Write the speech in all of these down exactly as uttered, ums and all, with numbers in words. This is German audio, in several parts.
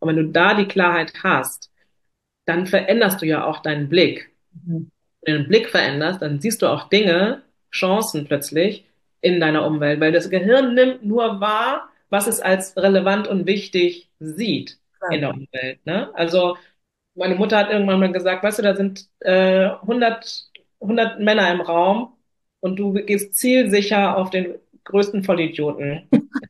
Und wenn du da die Klarheit hast, dann veränderst du ja auch deinen Blick. Mhm. Wenn du den Blick veränderst, dann siehst du auch Dinge, Chancen plötzlich in deiner Umwelt, weil das Gehirn nimmt nur wahr, was es als relevant und wichtig sieht in Klar. der Umwelt. Ne? Also meine Mutter hat irgendwann mal gesagt, weißt du, da sind äh, hundert, hundert Männer im Raum und du gehst zielsicher auf den größten Vollidioten.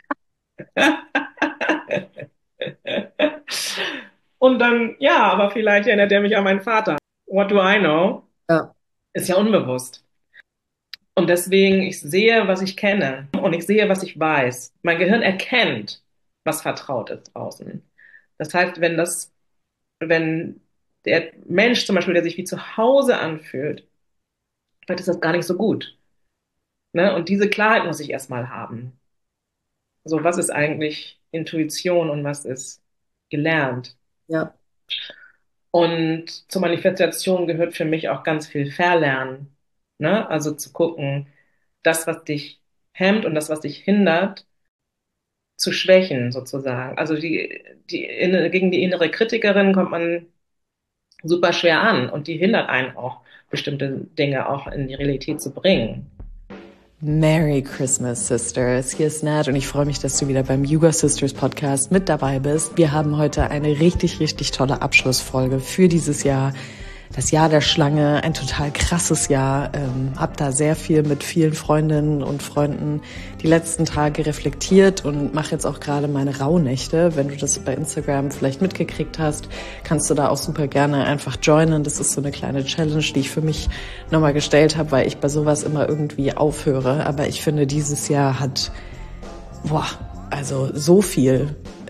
Und dann, ja, aber vielleicht erinnert er mich an meinen Vater. What do I know? Ja, Ist ja unbewusst. Und deswegen, ich sehe, was ich kenne und ich sehe, was ich weiß. Mein Gehirn erkennt, was vertraut ist draußen. Das heißt, wenn das, wenn der Mensch zum Beispiel, der sich wie zu Hause anfühlt, vielleicht ist das gar nicht so gut. Ne? Und diese Klarheit muss ich erstmal haben. So, was ist eigentlich Intuition und was ist gelernt? ja, Und zur Manifestation gehört für mich auch ganz viel Verlernen. Ne? Also zu gucken, das, was dich hemmt und das, was dich hindert, zu schwächen, sozusagen. Also die, die, inne- gegen die innere Kritikerin kommt man super schwer an und die hindert einen auch, bestimmte Dinge auch in die Realität zu bringen. Merry Christmas, Sisters. Hier ist Nat und ich freue mich, dass du wieder beim Yuga Sisters Podcast mit dabei bist. Wir haben heute eine richtig, richtig tolle Abschlussfolge für dieses Jahr. Das Jahr der Schlange, ein total krasses Jahr. Ähm, hab da sehr viel mit vielen Freundinnen und Freunden die letzten Tage reflektiert und mache jetzt auch gerade meine Rauhnächte. Wenn du das bei Instagram vielleicht mitgekriegt hast, kannst du da auch super gerne einfach joinen. Das ist so eine kleine Challenge, die ich für mich nochmal gestellt habe, weil ich bei sowas immer irgendwie aufhöre. Aber ich finde, dieses Jahr hat, boah, also so viel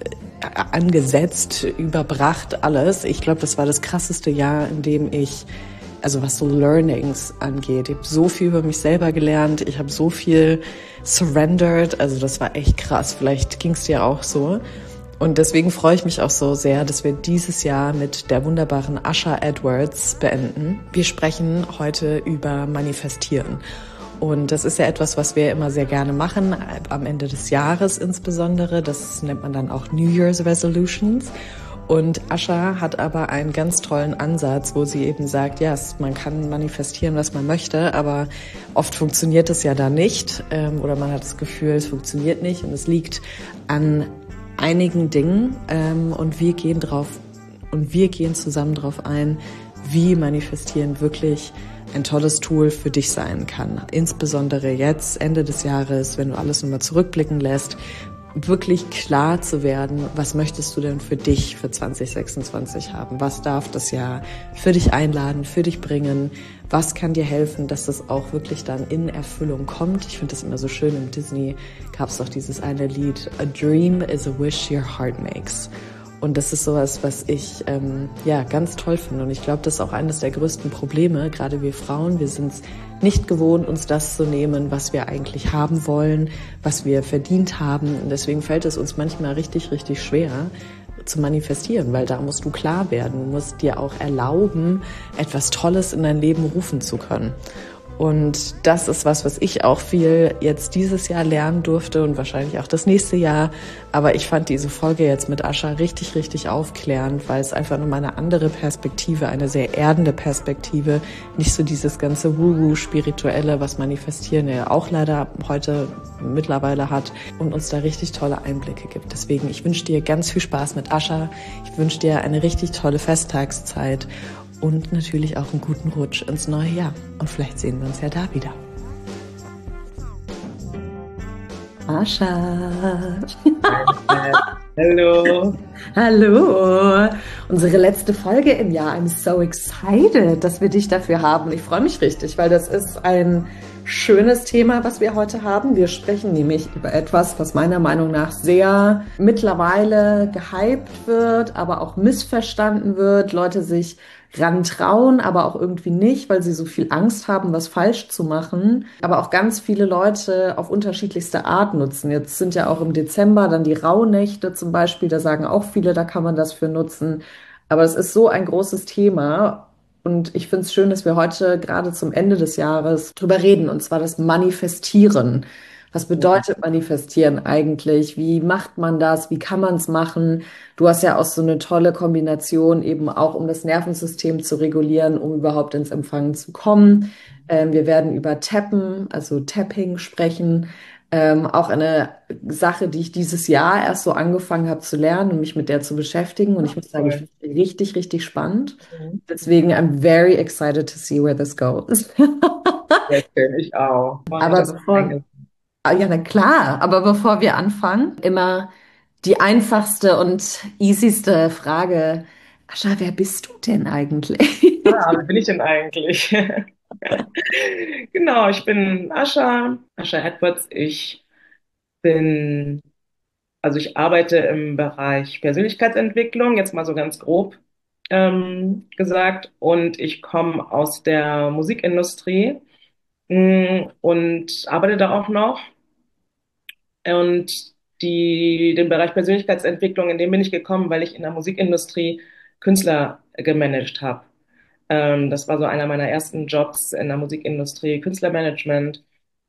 angesetzt, überbracht, alles. Ich glaube, das war das krasseste Jahr, in dem ich, also was so Learnings angeht, ich habe so viel über mich selber gelernt, ich habe so viel surrendered, also das war echt krass. Vielleicht ging es dir auch so. Und deswegen freue ich mich auch so sehr, dass wir dieses Jahr mit der wunderbaren Asha Edwards beenden. Wir sprechen heute über Manifestieren. Und das ist ja etwas, was wir immer sehr gerne machen, am Ende des Jahres insbesondere. Das nennt man dann auch New Year's Resolutions. Und Asha hat aber einen ganz tollen Ansatz, wo sie eben sagt, ja, yes, man kann manifestieren, was man möchte, aber oft funktioniert es ja da nicht, ähm, oder man hat das Gefühl, es funktioniert nicht und es liegt an einigen Dingen, ähm, und wir gehen drauf und wir gehen zusammen drauf ein, wie Manifestieren wirklich ein tolles Tool für dich sein kann. Insbesondere jetzt, Ende des Jahres, wenn du alles nochmal zurückblicken lässt, wirklich klar zu werden, was möchtest du denn für dich für zwanzig sechsundzwanzig haben? Was darf das Jahr für dich einladen, für dich bringen? Was kann dir helfen, dass das auch wirklich dann in Erfüllung kommt? Ich finde das immer so schön, im Disney gab es doch dieses eine Lied, A dream is a wish your heart makes. Und das ist sowas, was ich ähm, ja ganz toll finde. Und ich glaube, das ist auch eines der größten Probleme, gerade wir Frauen. Wir sind es nicht gewohnt, uns das zu nehmen, was wir eigentlich haben wollen, was wir verdient haben. Und deswegen fällt es uns manchmal richtig, richtig schwer zu manifestieren, weil da musst du klar werden. Du musst dir auch erlauben, etwas Tolles in dein Leben rufen zu können. Und das ist was, was ich auch viel jetzt dieses Jahr lernen durfte und wahrscheinlich auch das nächste Jahr. Aber ich fand diese Folge jetzt mit Asha richtig, richtig aufklärend, weil es einfach nochmal eine andere Perspektive, eine sehr erdende Perspektive, nicht so dieses ganze Woo-Woo-Spirituelle, was Manifestieren ja auch leider heute mittlerweile hat und uns da richtig tolle Einblicke gibt. Deswegen, ich wünsche dir ganz viel Spaß mit Asha. Ich wünsche dir eine richtig tolle Festtagszeit. Und natürlich auch einen guten Rutsch ins neue Jahr. Und vielleicht sehen wir uns ja da wieder. Ascha. Hallo. Hallo. Unsere letzte Folge im Jahr. I'm so excited, dass wir dich dafür haben. Ich freue mich richtig, weil das ist ein schönes Thema, was wir heute haben. Wir sprechen nämlich über etwas, was meiner Meinung nach sehr mittlerweile gehypt wird, aber auch missverstanden wird. Leute sich rantrauen, aber auch irgendwie nicht, weil sie so viel Angst haben, was falsch zu machen. Aber auch ganz viele Leute auf unterschiedlichste Art nutzen. Jetzt sind ja auch im Dezember dann die Rauhnächte zum Beispiel. Da sagen auch viele, da kann man das für nutzen. Aber es ist so ein großes Thema. Und ich finde es schön, dass wir heute gerade zum Ende des Jahres drüber reden, und zwar das Manifestieren. Was bedeutet manifestieren eigentlich? Wie macht man das? Wie kann man es machen? Du hast ja auch so eine tolle Kombination, eben auch um das Nervensystem zu regulieren, um überhaupt ins Empfangen zu kommen. Ähm, wir werden über Tappen, also Tapping sprechen. Ähm, auch eine Sache, die ich dieses Jahr erst so angefangen habe zu lernen und mich mit der zu beschäftigen. Und ich muss sagen, ich Cool. finde es richtig, richtig spannend. Mhm. Deswegen, I'm very excited to see where this goes. Sehr schön, ich auch. Freue mich, Aber dass du bevor, eingesetzt ah, ja, na klar, aber bevor wir anfangen, immer die einfachste und easyste Frage. Ascha, wer bist du denn eigentlich? Ah, wer bin ich denn eigentlich? Genau, ich bin Ascha, Ascha Edwards. Ich bin, also ich arbeite im Bereich Persönlichkeitsentwicklung, jetzt mal so ganz grob ähm, gesagt. Und ich komme aus der Musikindustrie mh, und arbeite da auch noch. Und die, den Bereich Persönlichkeitsentwicklung, in den bin ich gekommen, weil ich in der Musikindustrie Künstler gemanagt habe. Ähm, das war so einer meiner ersten Jobs in der Musikindustrie, Künstlermanagement.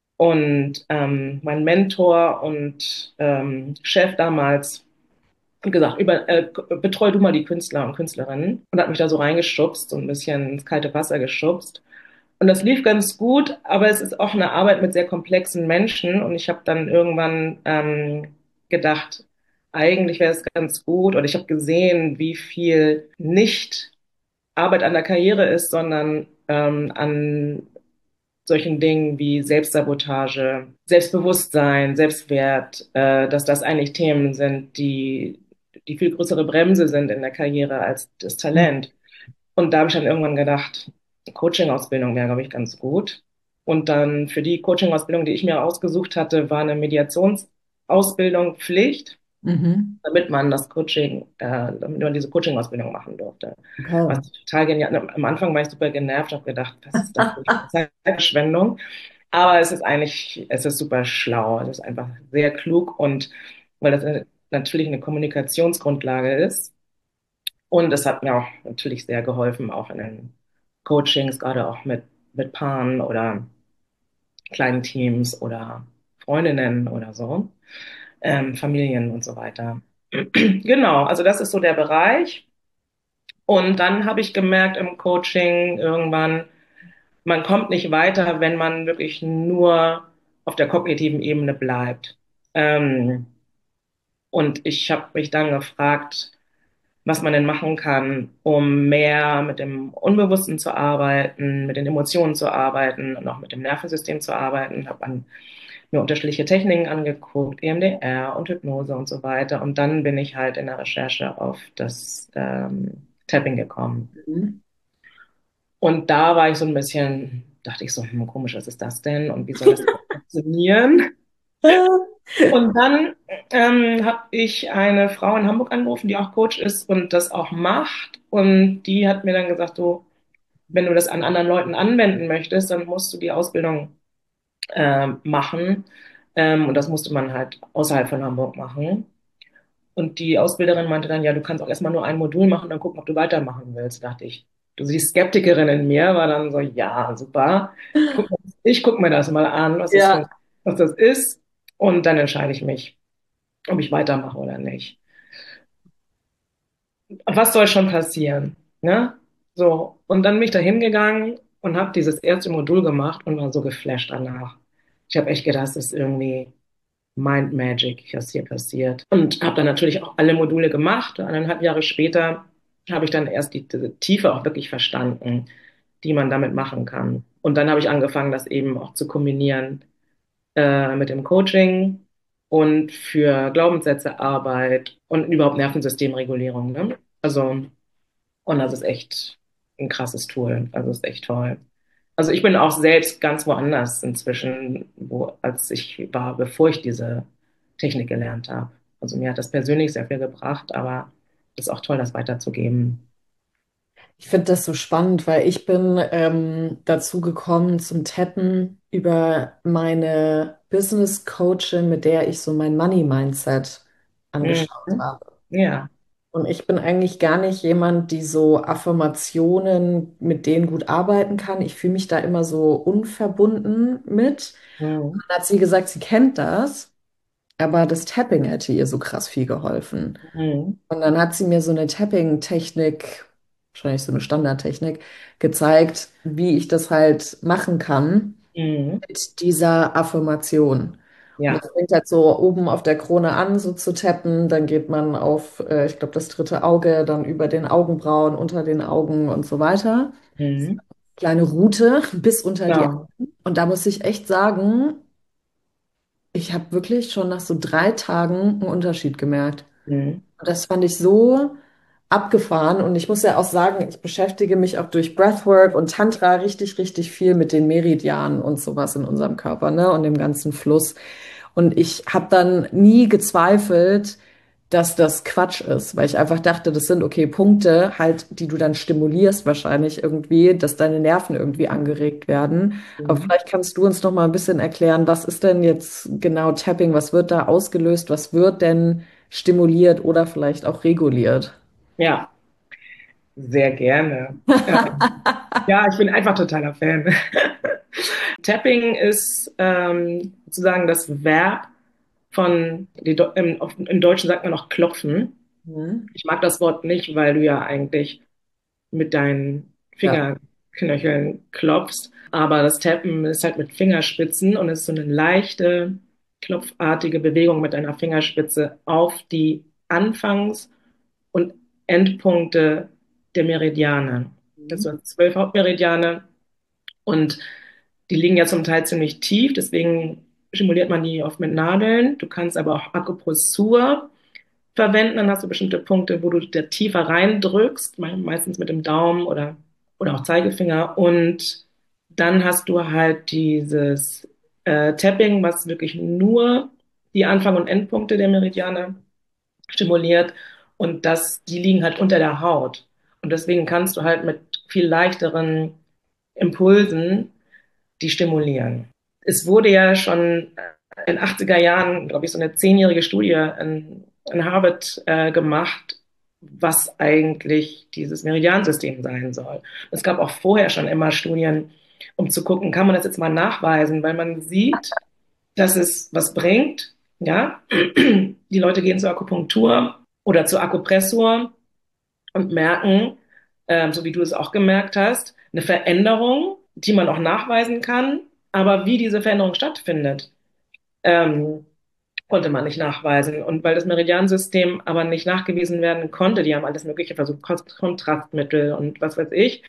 Und ähm, mein Mentor und ähm, Chef damals hat gesagt, über, äh, betreu du mal die Künstler und Künstlerinnen und hat mich da so reingeschubst, so ein bisschen ins kalte Wasser geschubst. Und das lief ganz gut, aber es ist auch eine Arbeit mit sehr komplexen Menschen. Und ich habe dann irgendwann ähm, gedacht, eigentlich wäre es ganz gut. Oder ich habe gesehen, wie viel nicht Arbeit an der Karriere ist, sondern ähm, an solchen Dingen wie Selbstsabotage, Selbstbewusstsein, Selbstwert, äh, dass das eigentlich Themen sind, die die viel größere Bremse sind in der Karriere als das Talent. Und da habe ich dann irgendwann gedacht, Coaching-Ausbildung wäre, glaube ich, ganz gut. Und dann für die Coaching-Ausbildung, die ich mir ausgesucht hatte, war eine Mediationsausbildung Pflicht, Mhm. damit man das Coaching, äh, damit man diese Coaching-Ausbildung machen durfte. Okay. Was total genial. Am Anfang war ich super genervt, habe gedacht, was ist das für eine Zeitverschwendung? Aber es ist eigentlich, es ist super schlau. Es ist einfach sehr klug und weil das eine, natürlich eine Kommunikationsgrundlage ist. Und es hat mir auch natürlich sehr geholfen, auch in den Coachings, gerade auch mit, mit Paaren oder kleinen Teams oder Freundinnen oder so, ähm, Familien und so weiter. Genau, also das ist so der Bereich. Und dann habe ich gemerkt im Coaching irgendwann, man kommt nicht weiter, wenn man wirklich nur auf der kognitiven Ebene bleibt. Ähm, und ich habe mich dann gefragt, was man denn machen kann, um mehr mit dem Unbewussten zu arbeiten, mit den Emotionen zu arbeiten und auch mit dem Nervensystem zu arbeiten. Habe an mir unterschiedliche Techniken angeguckt, E M D R und Hypnose und so weiter. Und dann bin ich halt in der Recherche auf das ähm, Tapping gekommen. Mhm. Und da war ich so ein bisschen, dachte ich so, hm, komisch, was ist das denn? Und wie soll das funktionieren? Und dann ähm, habe ich eine Frau in Hamburg angerufen, die auch Coach ist und das auch macht. Und die hat mir dann gesagt, so, wenn du das an anderen Leuten anwenden möchtest, dann musst du die Ausbildung äh, machen. Ähm, und das musste man halt außerhalb von Hamburg machen. Und die Ausbilderin meinte dann, ja, du kannst auch erstmal nur ein Modul machen, dann gucken, ob du weitermachen willst. Dachte ich. Du die Skeptikerin in mir war dann so, ja, super. Guck, ich gucke mir das mal an, was das, Ja. fun- was das ist. Und dann entscheide ich mich, ob ich weitermache oder nicht. Was soll schon passieren? Ne? So, und dann bin ich da hingegangen und habe dieses erste Modul gemacht und war so geflasht danach. Ich habe echt gedacht, das ist irgendwie Mind Magic, was hier passiert. Und habe dann natürlich auch alle Module gemacht. Eineinhalb Jahre später habe ich dann erst die, diese Tiefe auch wirklich verstanden, die man damit machen kann. Und dann habe ich angefangen, das eben auch zu kombinieren äh, mit dem Coaching und für Glaubenssätze Arbeit und überhaupt Nervensystemregulierung. Ne? Also, und das ist echt ein krasses Tool. Also ist echt toll. Also ich bin auch selbst ganz woanders inzwischen, wo, als ich war, bevor ich diese Technik gelernt habe. Also mir hat das persönlich sehr viel gebracht, aber es ist auch toll, das weiterzugeben. Ich finde das so spannend, weil ich bin ähm, dazu gekommen zum Tappen über meine Business Coachin, mit der ich so mein Money Mindset angeschaut Mhm. habe. Ja. Und ich bin eigentlich gar nicht jemand, die so Affirmationen, mit denen gut arbeiten kann. Ich fühle mich da immer so unverbunden mit. Mhm. Dann hat sie gesagt, sie kennt das, aber das Tapping hätte ihr so krass viel geholfen. Mhm. Und dann hat sie mir so eine Tapping-Technik, wahrscheinlich so eine Standardtechnik, gezeigt, wie ich das halt machen kann Mhm. mit dieser Affirmation. Und Ja. das fängt halt so oben auf der Krone an, so zu tappen. Dann geht man auf, äh, ich glaube, das dritte Auge, dann über den Augenbrauen, unter den Augen und so weiter. Mhm. Kleine Route bis unter die Genau. Augen. Und da muss ich echt sagen, ich habe wirklich schon nach so drei Tagen einen Unterschied gemerkt. Mhm. Und das fand ich so abgefahren. Und ich muss ja auch sagen, ich beschäftige mich auch durch Breathwork und Tantra richtig, richtig viel mit den Meridianen und sowas in unserem Körper, ne? Und dem ganzen Fluss. Und ich habe dann nie gezweifelt, dass das Quatsch ist, weil ich einfach dachte, das sind okay Punkte, halt, die du dann stimulierst wahrscheinlich irgendwie, dass deine Nerven irgendwie angeregt werden. Aber Mhm. vielleicht kannst du uns noch mal ein bisschen erklären, was ist denn jetzt genau Tapping? Was wird da ausgelöst? Was wird denn stimuliert oder vielleicht auch reguliert? Ja, sehr gerne. Ähm, ja, ich bin einfach totaler Fan. Tapping ist ähm, sozusagen das Verb von, die, Do- im, auf- im Deutschen sagt man auch klopfen. Mhm. Ich mag das Wort nicht, weil du ja eigentlich mit deinen Ja. Fingerknöcheln klopfst. Aber das Tappen ist halt mit Fingerspitzen und ist so eine leichte, klopfartige Bewegung mit deiner Fingerspitze auf die Anfangs- und Endpunkte der Meridiane. Das Mhm. sind zwölf Hauptmeridiane und die liegen ja zum Teil ziemlich tief, deswegen stimuliert man die oft mit Nadeln. Du kannst aber auch Akupressur verwenden, dann hast du bestimmte Punkte, wo du da tiefer reindrückst, me- meistens mit dem Daumen oder, oder auch Zeigefinger. Und dann hast du halt dieses äh, Tapping, was wirklich nur die Anfang- und Endpunkte der Meridiane stimuliert. Und das, die liegen halt unter der Haut. Und deswegen kannst du halt mit viel leichteren Impulsen die stimulieren. Es wurde ja schon in den achtziger Jahren, glaube ich, so eine zehnjährige Studie in, in Harvard äh, gemacht, was eigentlich dieses Meridiansystem sein soll. Es gab auch vorher schon immer Studien, um zu gucken, kann man das jetzt mal nachweisen, weil man sieht, dass es was bringt. Ja, die Leute gehen zur Akupunktur oder zur Akupressur und merken, ähm, so wie du es auch gemerkt hast, eine Veränderung, die man auch nachweisen kann. Aber wie diese Veränderung stattfindet, ähm, konnte man nicht nachweisen. Und weil das Meridiansystem aber nicht nachgewiesen werden konnte, die haben alles Mögliche versucht, Kontrastmittel und was weiß ich.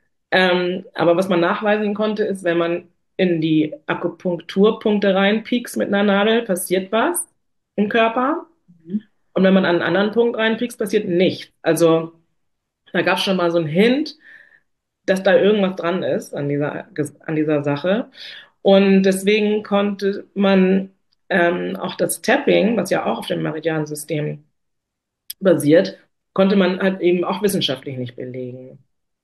Ähm, aber was man nachweisen konnte, ist, wenn man in die Akupunkturpunkte reinpiekst mit einer Nadel, passiert was im Körper. Mhm. Und wenn man an einen anderen Punkt reinpiekst, passiert nichts. Also da gab es schon mal so einen Hint, dass da irgendwas dran ist an dieser, an dieser Sache. Und deswegen konnte man ähm, auch das Tapping, was ja auch auf dem Meridiansystem basiert, konnte man halt eben auch wissenschaftlich nicht belegen.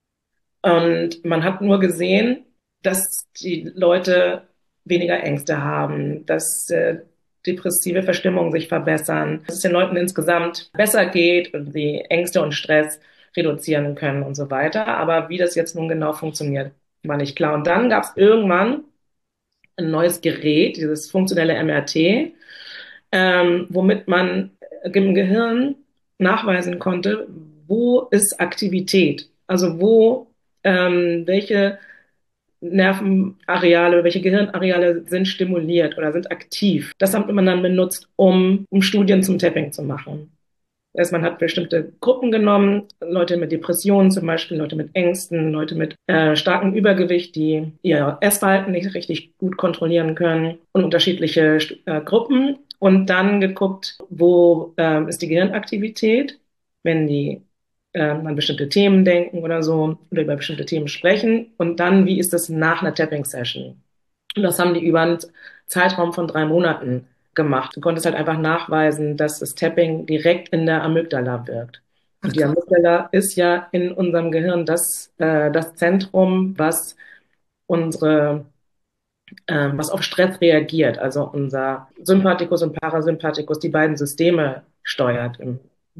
Und man hat nur gesehen, dass die Leute weniger Ängste haben, dass äh, depressive Verstimmungen sich verbessern, dass es den Leuten insgesamt besser geht und sie Ängste und Stress reduzieren können und so weiter. Aber wie das jetzt nun genau funktioniert, war nicht klar. Und dann gab es irgendwann ein neues Gerät, dieses funktionelle M R T, ähm, womit man im Gehirn nachweisen konnte, wo ist Aktivität, also wo ähm, welche Nervenareale, welche Gehirnareale sind stimuliert oder sind aktiv. Das hat man dann benutzt, um, um Studien zum Tapping zu machen. Das heißt, man hat bestimmte Gruppen genommen, Leute mit Depressionen zum Beispiel, Leute mit Ängsten, Leute mit äh, starkem Übergewicht, die ihr Essverhalten nicht richtig gut kontrollieren können und unterschiedliche äh, Gruppen und dann geguckt, wo äh, ist die Gehirnaktivität, wenn die äh, an bestimmte Themen denken oder so oder über bestimmte Themen sprechen und dann, wie ist das nach einer Tapping-Session? Und das haben die über einen Zeitraum von drei Monaten gemacht. Du konntest halt einfach nachweisen, dass das Tapping direkt in der Amygdala wirkt. Ach Und die krass. Amygdala ist ja in unserem Gehirn das, äh, das Zentrum, was unsere, äh, was auf Stress reagiert. Also unser Sympathikus und Parasympathikus, die beiden Systeme steuert. Im, ne?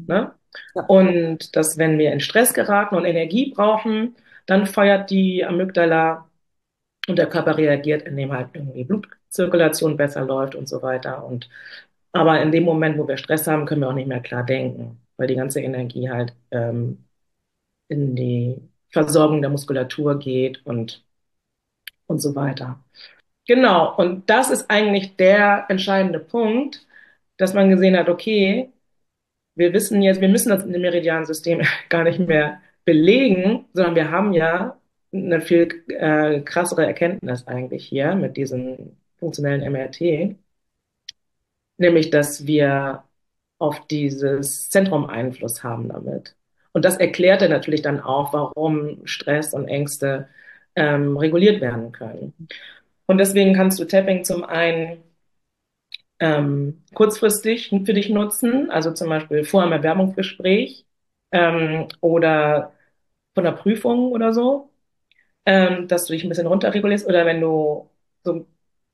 Ja. Und dass, wenn wir in Stress geraten und Energie brauchen, dann feuert die Amygdala und der Körper reagiert, indem halt irgendwie Blutzirkulation besser läuft und so weiter. Und aber in dem Moment, wo wir Stress haben, können wir auch nicht mehr klar denken, weil die ganze Energie halt ähm, in die Versorgung der Muskulatur geht und, und so weiter. Genau, und das ist eigentlich der entscheidende Punkt, dass man gesehen hat, okay, wir wissen jetzt, wir müssen das Meridiansystem gar nicht mehr belegen, sondern wir haben ja eine viel äh, krassere Erkenntnis eigentlich hier mit diesem funktionellen M R T, nämlich dass wir auf dieses Zentrum Einfluss haben damit. Und das erklärte natürlich dann auch, warum Stress und Ängste ähm, reguliert werden können. Und deswegen kannst du Tapping zum einen ähm, kurzfristig für dich nutzen, also zum Beispiel vor einem Bewerbungsgespräch ähm, oder von der Prüfung oder so, ähm, dass du dich ein bisschen runterregulierst oder wenn du so ein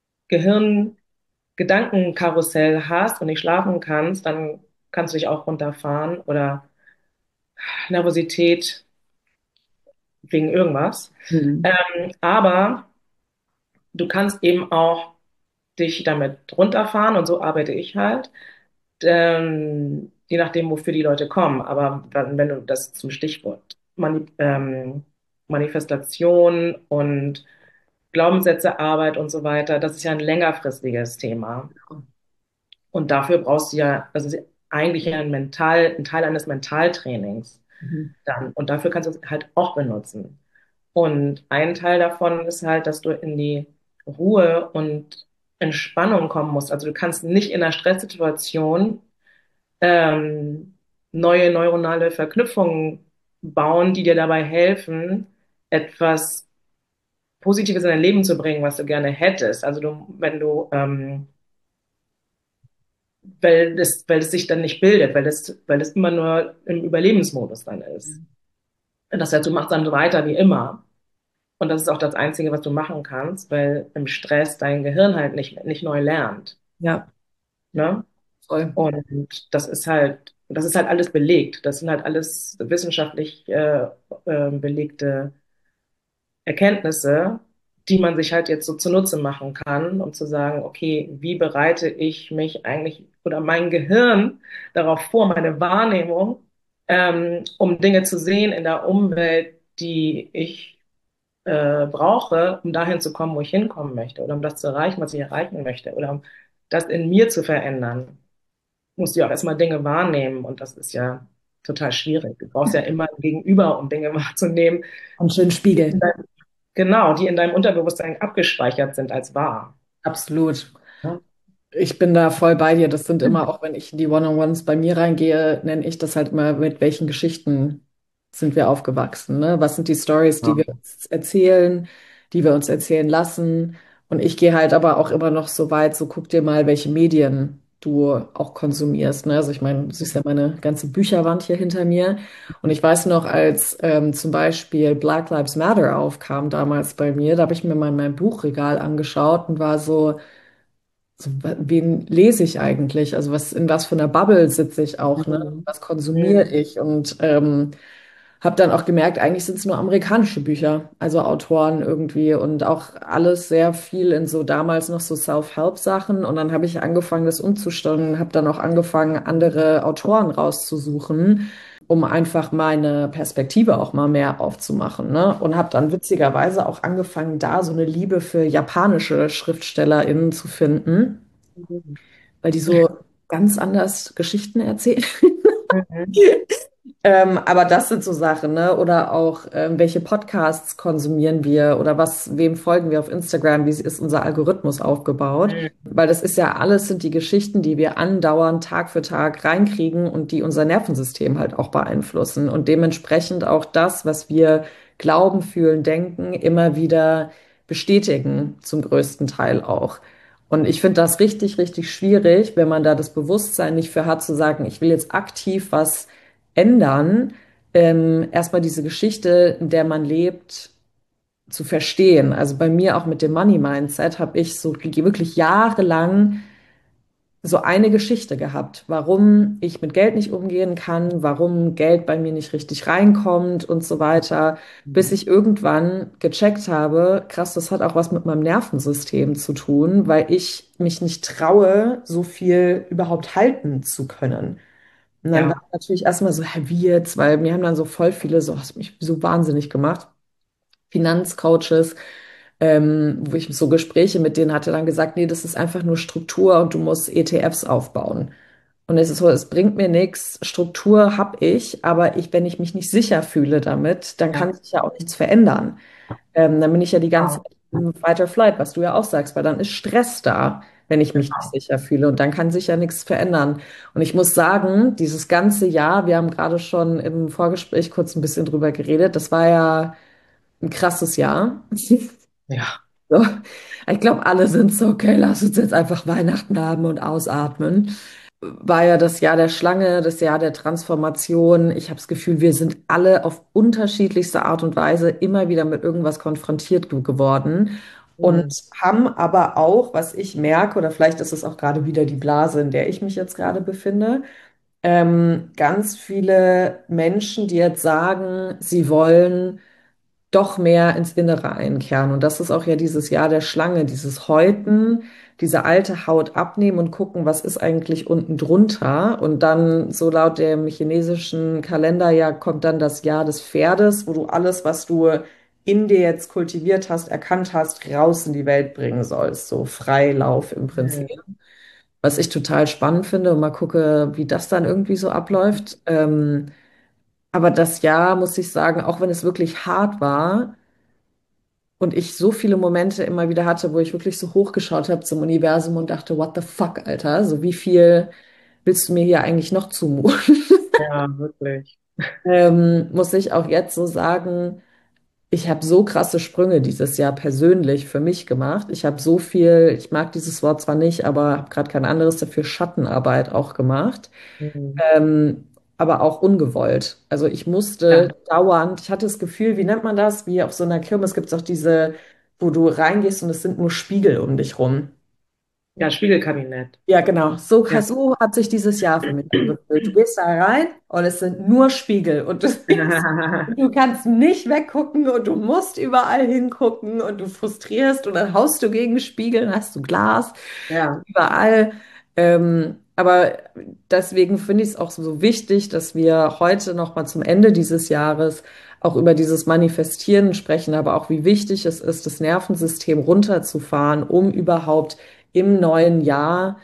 Gehirn-Gedankenkarussell hast und nicht schlafen kannst, dann kannst du dich auch runterfahren oder Nervosität wegen irgendwas. Mhm. Ähm, aber du kannst eben auch dich damit runterfahren und so arbeite ich halt. Ähm, je nachdem, wofür die Leute kommen. Aber dann, wenn du das zum Stichwort Mani ähm, Manifestation und Glaubenssätze, Arbeit und so weiter, das ist ja ein längerfristiges Thema. Und dafür brauchst du ja, das ist eigentlich ja ein Mental, ein Teil eines Mentaltrainings Mhm. dann. Und dafür kannst du es halt auch benutzen. Und ein Teil davon ist halt, dass du in die Ruhe und Entspannung kommen musst. Also du kannst nicht in einer Stresssituation ähm, neue neuronale Verknüpfungen bauen, die dir dabei helfen, etwas Positives in dein Leben zu bringen, was du gerne hättest. Also du, wenn du, ähm, weil das, weil es sich dann nicht bildet, weil das, weil das immer nur im Überlebensmodus dann ist. Und das heißt, du machst dann so weiter wie immer. Und das ist auch das Einzige, was du machen kannst, weil im Stress dein Gehirn halt nicht, nicht neu lernt. Ja, Ne? voll. Und das ist halt, das ist halt alles belegt. Das sind halt alles wissenschaftlich äh, äh, belegte Erkenntnisse, die man sich halt jetzt so zunutze machen kann, um zu sagen, okay, wie bereite ich mich eigentlich oder mein Gehirn darauf vor, meine Wahrnehmung, ähm, um Dinge zu sehen in der Umwelt, die ich äh, brauche, um dahin zu kommen, wo ich hinkommen möchte oder um das zu erreichen, was ich erreichen möchte oder um das in mir zu verändern, musst du ja auch erstmal Dinge wahrnehmen und das ist ja total schwierig. Du brauchst ja immer ein Gegenüber, um Dinge wahrzunehmen, Und schön die Spiegel. in deinem, genau, die in deinem Unterbewusstsein abgespeichert sind als wahr. Absolut. Ja? Ich bin da voll bei dir. Das sind immer, auch wenn ich in die One-on-Ones bei mir reingehe, nenne ich das halt immer, mit welchen Geschichten sind wir aufgewachsen, ne? Was sind die Stories, die wir uns erzählen, die wir uns erzählen lassen? Und ich gehe halt aber auch immer noch so weit, so guck dir mal, welche Medien du auch konsumierst, ne? Also ich meine, du siehst ja meine ganze Bücherwand hier hinter mir. Und ich weiß noch, als ähm, zum Beispiel Black Lives Matter aufkam damals bei mir, da habe ich mir mal mein Buchregal angeschaut und war so, so, wen lese ich eigentlich? Also was, in was für einer Bubble sitze ich auch, ne? Mhm. Was konsumiere Mhm. ich? Und ähm, habe dann auch gemerkt, eigentlich sind es nur amerikanische Bücher, also Autoren irgendwie und auch alles sehr viel in so damals noch so Self-Help-Sachen. Und dann habe ich angefangen, das umzustellen, habe dann auch angefangen, andere Autoren rauszusuchen, um einfach meine Perspektive auch mal mehr aufzumachen, ne? Und habe dann witzigerweise auch angefangen, da so eine Liebe für japanische SchriftstellerInnen zu finden, Mhm. weil die so ganz anders Geschichten erzählen. Mhm. Ähm, aber das sind so Sachen, ne? Oder auch, ähm, welche Podcasts konsumieren wir oder was, wem folgen wir auf Instagram? Wie ist unser Algorithmus aufgebaut? Mhm. Weil das ist ja alles sind die Geschichten, die wir andauernd Tag für Tag reinkriegen und die unser Nervensystem halt auch beeinflussen und dementsprechend auch das, was wir glauben, fühlen, denken, immer wieder bestätigen, zum größten Teil auch. Und ich finde das richtig, richtig schwierig, wenn man da das Bewusstsein nicht für hat, zu sagen, ich will jetzt aktiv was ändern, ähm, erstmal diese Geschichte, in der man lebt, zu verstehen. Also bei mir auch mit dem Money Mindset habe ich so wirklich jahrelang so eine Geschichte gehabt, warum ich mit Geld nicht umgehen kann, warum Geld bei mir nicht richtig reinkommt und so weiter, bis Mhm. ich irgendwann gecheckt habe, krass, das hat auch was mit meinem Nervensystem zu tun, weil ich mich nicht traue, so viel überhaupt halten zu können. Und dann war Ja. ich natürlich erstmal so, hä, wie jetzt? Weil mir haben dann so voll viele, so, hast mich so wahnsinnig gemacht. Finanzcoaches, ähm, wo ich so Gespräche mit denen hatte, dann gesagt, nee, das ist einfach nur Struktur und du musst E T Fs aufbauen. Und es ist so, es bringt mir nichts. Struktur habe ich, aber ich, wenn ich mich nicht sicher fühle damit, dann Ja. kann sich ja auch nichts verändern. Ähm, dann bin ich ja die ganze Wow. Zeit im Fight or Flight, was du ja auch sagst, weil dann ist Stress da, wenn ich mich nicht Genau. sicher fühle und dann kann sich ja nichts verändern. Und ich muss sagen, dieses ganze Jahr, wir haben gerade schon im Vorgespräch kurz ein bisschen drüber geredet, das war ja ein krasses Jahr. Ja. So. Ich glaube, alle sind so, okay, lass uns jetzt einfach Weihnachten haben und ausatmen. War ja das Jahr der Schlange, das Jahr der Transformation. Ich habe das Gefühl, wir sind alle auf unterschiedlichste Art und Weise immer wieder mit irgendwas konfrontiert ge- geworden und Mhm. haben aber auch, was ich merke, oder vielleicht ist es auch gerade wieder die Blase, in der ich mich jetzt gerade befinde, ähm, ganz viele Menschen, die jetzt sagen, sie wollen doch mehr ins Innere einkehren. Und das ist auch ja dieses Jahr der Schlange, dieses Häuten, diese alte Haut abnehmen und gucken, was ist eigentlich unten drunter. Und dann, so laut dem chinesischen Kalenderjahr, kommt dann das Jahr des Pferdes, wo du alles, was du in dir jetzt kultiviert hast, erkannt hast, raus in die Welt bringen sollst. So Freilauf im Prinzip. Mhm. Was ich total spannend finde und mal gucke, wie das dann irgendwie so abläuft. Ähm, aber das Jahr, muss ich sagen, auch wenn es wirklich hart war, und ich so viele Momente immer wieder hatte, wo ich wirklich so hochgeschaut habe zum Universum und dachte, what the fuck, Alter? So wie viel willst du mir hier eigentlich noch zumuten? Ja, wirklich. Ähm, muss ich auch jetzt so sagen, ich habe so krasse Sprünge dieses Jahr persönlich für mich gemacht. Ich habe so viel, ich mag dieses Wort zwar nicht, aber habe gerade kein anderes dafür, Schattenarbeit auch gemacht. Mhm. Ähm, aber auch ungewollt. Also ich Ja. musste dauernd, ich hatte das Gefühl, wie nennt man das? Wie auf so einer Kirmes gibt es auch diese, wo du reingehst und es sind nur Spiegel um dich rum. Ja, Spiegelkabinett. Ja, genau. So, Ja. so hat sich dieses Jahr für mich angefühlt. Du gehst da rein und es sind nur Spiegel und du siehst, du kannst nicht weggucken und du musst überall hingucken und du frustrierst und dann haust du gegen Spiegel, dann hast du Glas Ja. überall. Ähm, aber deswegen finde ich es auch so wichtig, dass wir heute noch mal zum Ende dieses Jahres auch über dieses Manifestieren sprechen, aber auch wie wichtig es ist, das Nervensystem runterzufahren, um überhaupt im neuen Jahr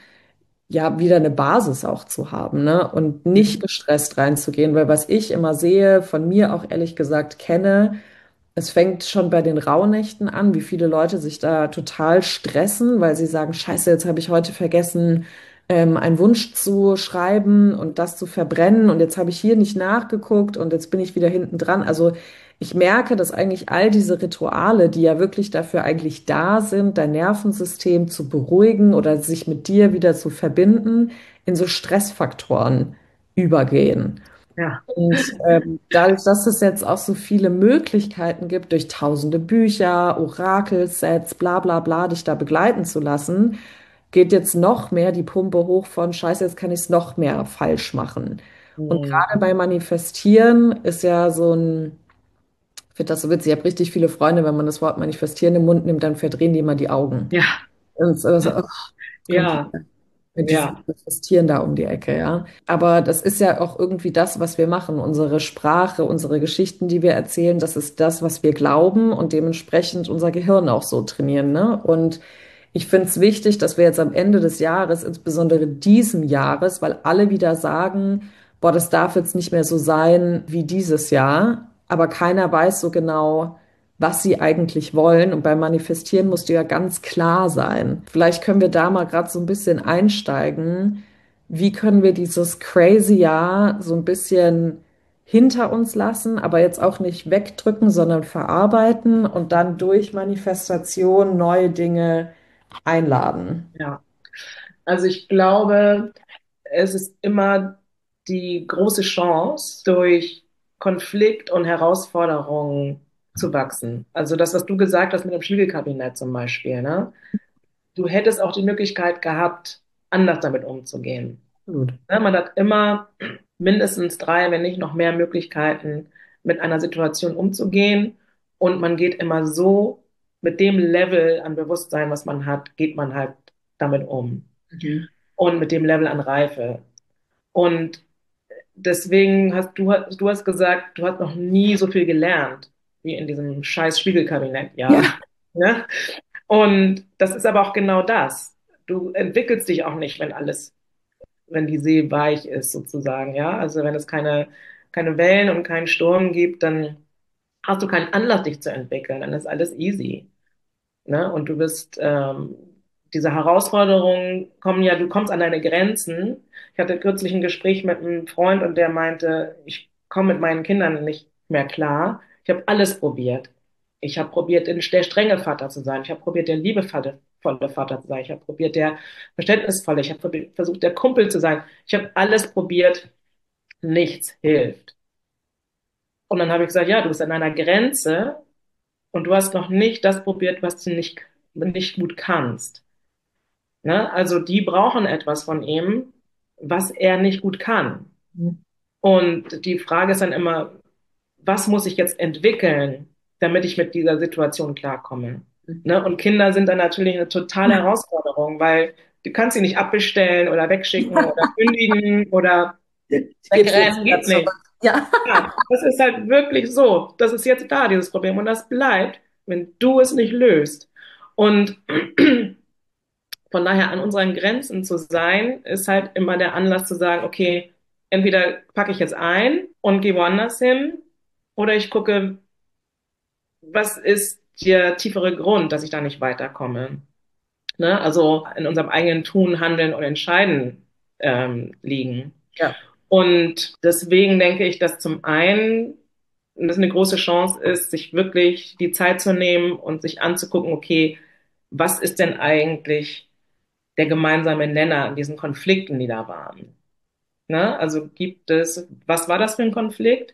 ja wieder eine Basis auch zu haben, ne? Und nicht gestresst reinzugehen, weil was ich immer sehe, von mir auch ehrlich gesagt kenne, es fängt schon bei den Rauhnächten an, wie viele Leute sich da total stressen, weil sie sagen, Scheiße, jetzt habe ich heute vergessen, ähm, einen Wunsch zu schreiben und das zu verbrennen und jetzt habe ich hier nicht nachgeguckt und jetzt bin ich wieder hinten dran. Also ich merke, dass eigentlich all diese Rituale, die ja wirklich dafür eigentlich da sind, dein Nervensystem zu beruhigen oder sich mit dir wieder zu verbinden, in so Stressfaktoren übergehen. Ja. Und ähm, dadurch, dass es jetzt auch so viele Möglichkeiten gibt, durch tausende Bücher, Orakelsets, bla bla bla, dich da begleiten zu lassen, geht jetzt noch mehr die Pumpe hoch von Scheiße, jetzt kann ich es noch mehr falsch machen. Und Mhm. gerade bei Manifestieren ist ja so ein, ich finde das so witzig, ich habe richtig viele Freunde, wenn man das Wort Manifestieren im Mund nimmt, dann verdrehen die immer die Augen. Ja. Und so, so, oh, kommt Ja. mit diesem Ja. Manifestieren da um die Ecke, ja. Aber das ist ja auch irgendwie das, was wir machen. Unsere Sprache, unsere Geschichten, die wir erzählen, das ist das, was wir glauben und dementsprechend unser Gehirn auch so trainieren, ne? Und ich finde es wichtig, dass wir jetzt am Ende des Jahres, insbesondere diesem Jahres, weil alle wieder sagen, boah, das darf jetzt nicht mehr so sein wie dieses Jahr, aber keiner weiß so genau, was sie eigentlich wollen. Und beim Manifestieren musst du ja ganz klar sein. Vielleicht können wir da mal gerade so ein bisschen einsteigen. Wie können wir dieses crazy Jahr so ein bisschen hinter uns lassen, aber jetzt auch nicht wegdrücken, sondern verarbeiten und dann durch Manifestation neue Dinge einladen. Ja. Also ich glaube, es ist immer die große Chance, durch Konflikt und Herausforderungen zu wachsen. Also das, was du gesagt hast mit dem Spiegelkabinett zum Beispiel, ne? Du hättest auch die Möglichkeit gehabt, anders damit umzugehen. Gut. Ne, man hat immer mindestens drei, wenn nicht noch mehr Möglichkeiten, mit einer Situation umzugehen. Und man geht immer so, mit dem Level an Bewusstsein, was man hat, geht man halt damit um. Mhm. Und mit dem Level an Reife. Und deswegen hast du, du hast gesagt, du hast noch nie so viel gelernt, wie in diesem scheiß Spiegelkabinett, ja. Ja. Ne? Und das ist aber auch genau das. Du entwickelst dich auch nicht, wenn alles, wenn die See weich ist, sozusagen, ja. Also wenn es keine, keine Wellen und keinen Sturm gibt, dann hast du keinen Anlass, dich zu entwickeln. Dann ist alles easy. Ne? Und du bist, ähm, diese Herausforderungen kommen ja, du kommst an deine Grenzen. Ich hatte kürzlich ein Gespräch mit einem Freund und der meinte, ich komme mit meinen Kindern nicht mehr klar. Ich habe alles probiert. Ich habe probiert, der strenge Vater zu sein. Ich habe probiert, der liebevolle Vater zu sein. Ich habe probiert, der verständnisvolle. Ich habe versucht, der Kumpel zu sein. Ich habe alles probiert. Nichts hilft. Und dann habe ich gesagt, ja, du bist an einer Grenze und du hast noch nicht das probiert, was du nicht, nicht gut kannst. Ne? Also die brauchen etwas von ihm, was er nicht gut kann. Mhm. Und die Frage ist dann immer, was muss ich jetzt entwickeln, damit ich mit dieser Situation klarkomme? Ne? Und Kinder sind dann natürlich eine totale Herausforderung, weil du kannst sie nicht abbestellen oder wegschicken oder kündigen oder Ich gebe es jetzt wegrennen, wieder geht nicht. zurück. Ja. Ja, das ist halt wirklich so. Das ist jetzt da, dieses Problem. Und das bleibt, wenn du es nicht löst. Und von daher an unseren Grenzen zu sein, ist halt immer der Anlass zu sagen, okay, entweder packe ich jetzt ein und gehe woanders hin, oder ich gucke, was ist der tiefere Grund, dass ich da nicht weiterkomme. Ne? Also in unserem eigenen Tun, Handeln und Entscheiden ähm, liegen. Ja. Und deswegen denke ich, dass zum einen das eine große Chance ist, sich wirklich die Zeit zu nehmen und sich anzugucken, okay, was ist denn eigentlich der gemeinsame Nenner an diesen Konflikten, die da waren? Ne? Also gibt es, was war das für ein Konflikt?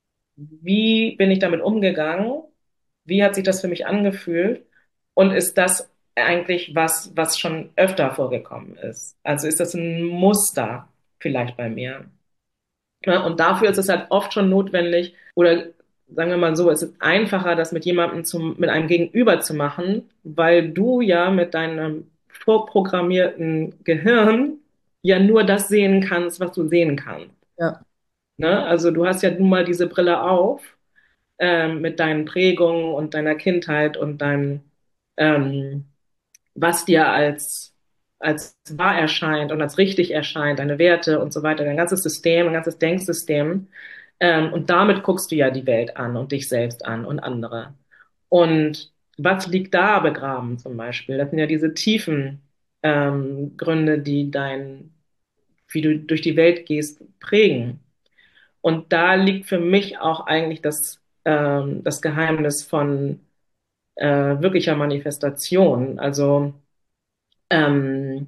Wie bin ich damit umgegangen? Wie hat sich das für mich angefühlt? Und ist das eigentlich was, was schon öfter vorgekommen ist? Also ist das ein Muster vielleicht bei mir? Ja, und dafür ist es halt oft schon notwendig, oder sagen wir mal so, es ist einfacher, das mit jemandem zum, mit einem Gegenüber zu machen, weil du ja mit deinem vorprogrammierten Gehirn ja nur das sehen kannst, was du sehen kannst. Ja. Ne? Also du hast ja nun mal diese Brille auf, ähm, mit deinen Prägungen und deiner Kindheit und deinem, ähm, was dir als, als wahr erscheint und als richtig erscheint, deine Werte und so weiter, dein ganzes System, ein ganzes Denksystem. Ähm, und damit guckst du ja die Welt an und dich selbst an und andere. Und was liegt da begraben zum Beispiel? Das sind ja diese tiefen ähm, Gründe, die dein, wie du durch die Welt gehst, prägen. Und da liegt für mich auch eigentlich das, ähm, das Geheimnis von äh, wirklicher Manifestation. Also ähm,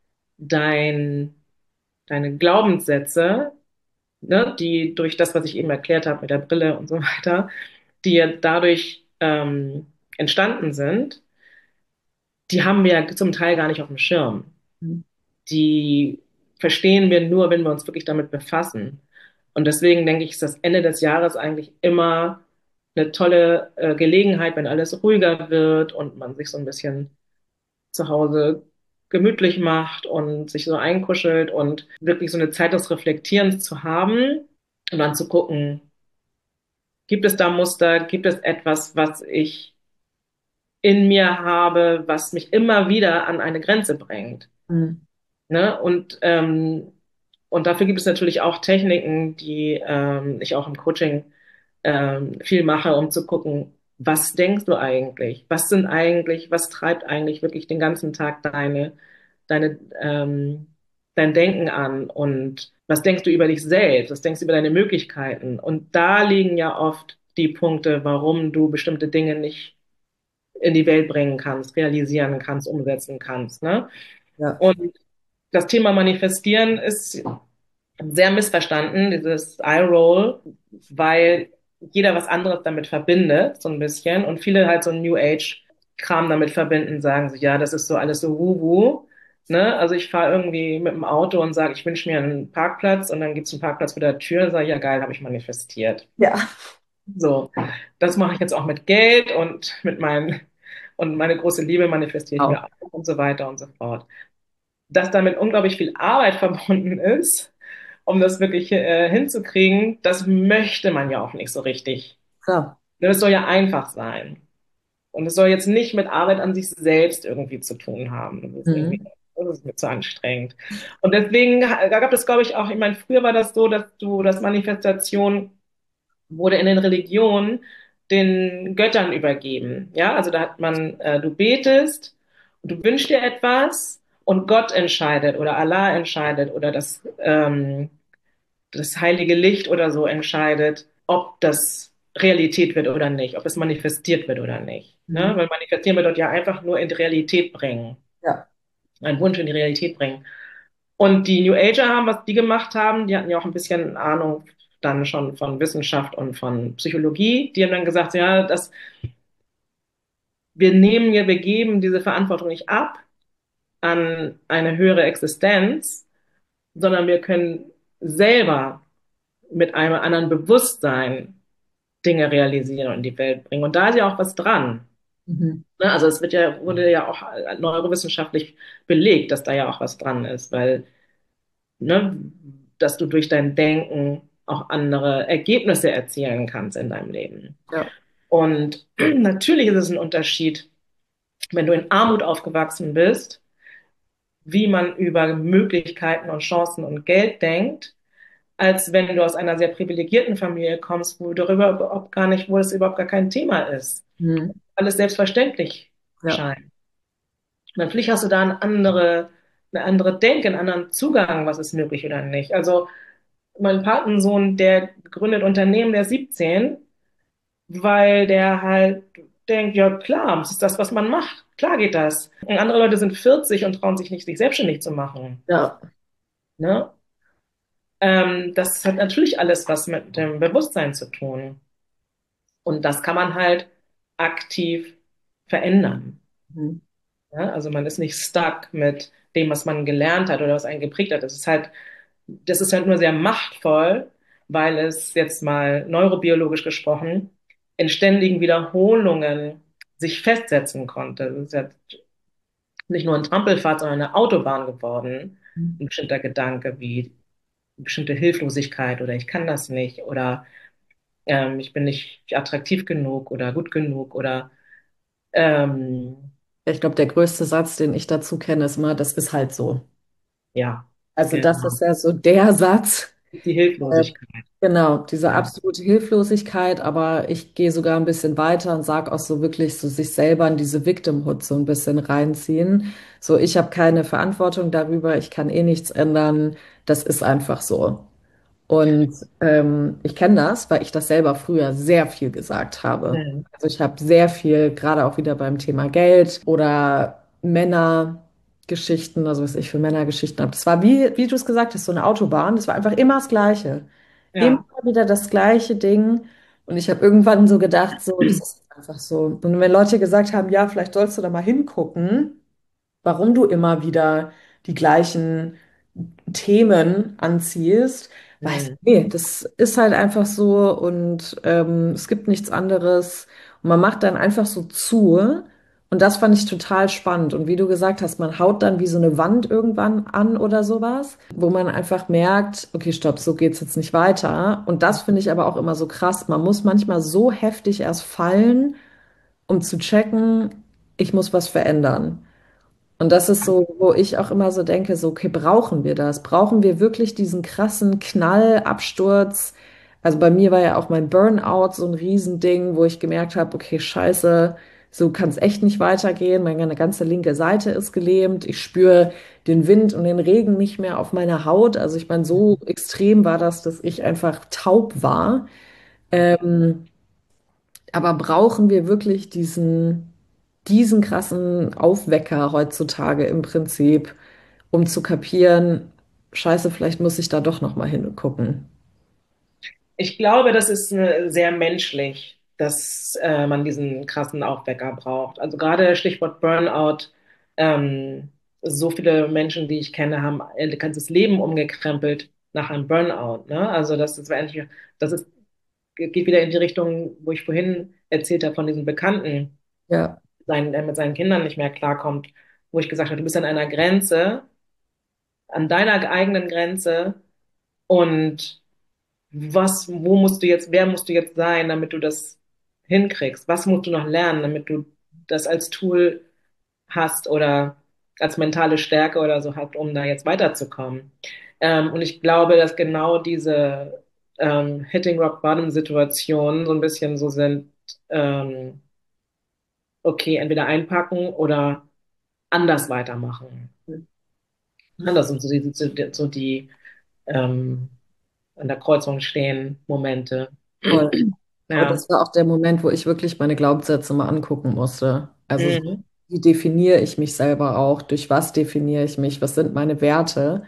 dein, deine Glaubenssätze, ne, die durch das, was ich eben erklärt habe mit der Brille und so weiter, die ja dadurch ähm, entstanden sind, die haben wir ja zum Teil gar nicht auf dem Schirm. Mhm. Die verstehen wir nur, wenn wir uns wirklich damit befassen. Und deswegen denke ich, ist das Ende des Jahres eigentlich immer eine tolle äh, Gelegenheit, wenn alles ruhiger wird und man sich so ein bisschen zu Hause gemütlich macht und sich so einkuschelt und wirklich so eine Zeit des Reflektierens zu haben und dann zu gucken, gibt es da Muster, gibt es etwas, was ich in mir habe, was mich immer wieder an eine Grenze bringt. Mhm. Ne? Und, ähm, und dafür gibt es natürlich auch Techniken, die ähm, ich auch im Coaching ähm, viel mache, um zu gucken, was denkst du eigentlich? Was sind eigentlich, was treibt eigentlich wirklich den ganzen Tag deine, deine, ähm, dein Denken an? Und was denkst du über dich selbst? Was denkst du über deine Möglichkeiten? Und da liegen ja oft die Punkte, warum du bestimmte Dinge nicht in die Welt bringen kannst, realisieren kannst, umsetzen kannst, ne? Ja. Und das Thema Manifestieren ist sehr missverstanden, dieses Eye-Roll, weil jeder was anderes damit verbindet, so ein bisschen. Und viele halt so New Age-Kram damit verbinden, sagen so, ja, das ist so alles so wuhu. Ne? Also ich fahre irgendwie mit dem Auto und sage, ich wünsche mir einen Parkplatz und dann gibt es einen Parkplatz vor der Tür, sage ich, ja geil, habe ich manifestiert. Ja. So, das mache ich jetzt auch mit Geld und mit meinen und meine große Liebe manifestiere ich mir Auch. auch und so weiter und so fort. Dass damit unglaublich viel Arbeit verbunden ist, um das wirklich äh, hinzukriegen, das möchte man ja auch nicht so richtig. Klar. Das soll ja einfach sein. Und es soll jetzt nicht mit Arbeit an sich selbst irgendwie zu tun haben. Das ist irgendwie, Mhm. das ist mir zu anstrengend. Und deswegen, da gab es, glaube ich, auch, ich meine, früher war das so, dass du, dass Manifestation wurde in den Religionen den Göttern übergeben. Ja, also da hat man, äh, du betest, du wünschst dir etwas und Gott entscheidet oder Allah entscheidet oder das, ähm, das heilige Licht oder so entscheidet, ob das Realität wird oder nicht, ob es manifestiert wird oder nicht. Ne? Mhm. Weil manifestieren bedeutet ja einfach nur in die Realität bringen, Ja. einen Wunsch in die Realität bringen. Und die New Ager haben, was die gemacht haben, die hatten ja auch ein bisschen Ahnung dann schon von Wissenschaft und von Psychologie. Die haben dann gesagt, ja, dass wir nehmen ja, wir geben diese Verantwortung nicht ab an eine höhere Existenz, sondern wir können selber mit einem anderen Bewusstsein Dinge realisieren und in die Welt bringen. Und da ist ja auch was dran. Mhm. Ne? Also es wird ja, wurde ja auch neurowissenschaftlich belegt, dass da ja auch was dran ist, weil, ne, dass du durch dein Denken auch andere Ergebnisse erzielen kannst in deinem Leben. Ja. Und natürlich ist es ein Unterschied, wenn du in Armut aufgewachsen bist, wie man über Möglichkeiten und Chancen und Geld denkt, als wenn du aus einer sehr privilegierten Familie kommst, wo darüber überhaupt gar nicht, wo es überhaupt gar kein Thema ist. Mhm. Alles selbstverständlich Ja. scheint. Natürlich hast du da eine andere, eine andere Denke, einen anderen Zugang, was ist möglich oder nicht. Also mein Patensohn, der gründet Unternehmen, der ist siebzehn, weil der halt denkt, ja klar, das ist das, was man macht. Klar geht das. Und andere Leute sind vierzig und trauen sich nicht, sich selbstständig zu machen. Ja. Ne? Ähm, das hat natürlich alles was mit dem Bewusstsein zu tun. Und das kann man halt aktiv verändern. Mhm. Ja? Also man ist nicht stuck mit dem, was man gelernt hat oder was einen geprägt hat. Das ist halt, das ist halt nur sehr machtvoll, weil es jetzt mal neurobiologisch gesprochen in ständigen Wiederholungen sich festsetzen konnte. Das ist ja nicht nur ein Trampelpfad, sondern eine Autobahn geworden. Ein bestimmter Gedanke wie eine bestimmte Hilflosigkeit oder ich kann das nicht oder ähm, ich bin nicht attraktiv genug oder gut genug oder ähm, Ich glaube, der größte Satz, den ich dazu kenne, ist immer, das ist halt so. ja, Also das genau. ist ja so der Satz. Die Äh, Hilflosigkeit. Genau, diese Ja. absolute Hilflosigkeit, aber ich gehe sogar ein bisschen weiter und sage auch so wirklich so sich selber in diese Victimhood so ein bisschen reinziehen. So, ich habe keine Verantwortung darüber, ich kann eh nichts ändern, das ist einfach so. Und ähm, ich kenne das, weil ich das selber früher sehr viel gesagt habe. Mhm. Also ich habe sehr viel, gerade auch wieder beim Thema Geld oder Männergeschichten, also was ich für Männergeschichten habe. Das war wie, wie du es gesagt hast, so eine Autobahn. Das war einfach immer das Gleiche. Immer Ja. wieder das gleiche Ding. Und ich habe irgendwann so gedacht, so, das ist einfach so. Und wenn Leute gesagt haben, ja, vielleicht sollst du da mal hingucken, warum du immer wieder die gleichen Themen anziehst, weißt du, Mhm. nee, das ist halt einfach so und ähm, es gibt nichts anderes. Und man macht dann einfach so zu. Und das fand ich total spannend. Und wie du gesagt hast, man haut dann wie so eine Wand irgendwann an oder sowas, wo man einfach merkt, okay, stopp, so geht's jetzt nicht weiter. Und das finde ich aber auch immer so krass. Man muss manchmal so heftig erst fallen, um zu checken, ich muss was verändern. Und das ist so, wo ich auch immer so denke, so, okay, brauchen wir das? Brauchen wir wirklich diesen krassen Knall, Absturz? Also bei mir war ja auch mein Burnout so ein Riesending, wo ich gemerkt habe, okay, scheiße, so kann es echt nicht weitergehen. Meine ganze linke Seite ist gelähmt. Ich spüre den Wind und den Regen nicht mehr auf meiner Haut. Also ich meine, so extrem war das, dass ich einfach taub war. Ähm, aber brauchen wir wirklich diesen, diesen krassen Aufwecker heutzutage im Prinzip, um zu kapieren, Scheiße, vielleicht muss ich da doch noch mal hingucken. Ich glaube, das ist äh, sehr menschlich, dass äh, man diesen krassen Aufwecker braucht. Also gerade Stichwort Burnout. Ähm, so viele Menschen, die ich kenne, haben ihr ganzes Leben umgekrempelt nach einem Burnout, ne? Also das ist eigentlich, das ist, geht wieder in die Richtung, wo ich vorhin erzählt habe von diesem Bekannten, Ja, sein, der mit seinen Kindern nicht mehr klarkommt, wo ich gesagt habe, du bist an einer Grenze, an deiner eigenen Grenze und was, wo musst du jetzt, wer musst du jetzt sein, damit du das hinkriegst? Was musst du noch lernen, damit du das als Tool hast oder als mentale Stärke oder so hast, um da jetzt weiterzukommen? Ähm, und ich glaube, dass genau diese ähm, Hitting Rock Bottom Situationen so ein bisschen so sind, ähm, okay, entweder einpacken oder anders weitermachen. Ja, das sind so die, so die, so die ähm, an der Kreuzung stehen Momente. voll. Aber Ja. das war auch der Moment, wo ich wirklich meine Glaubenssätze mal angucken musste. Also so, Mhm. wie definiere ich mich selber auch? Durch was definiere ich mich? Was sind meine Werte?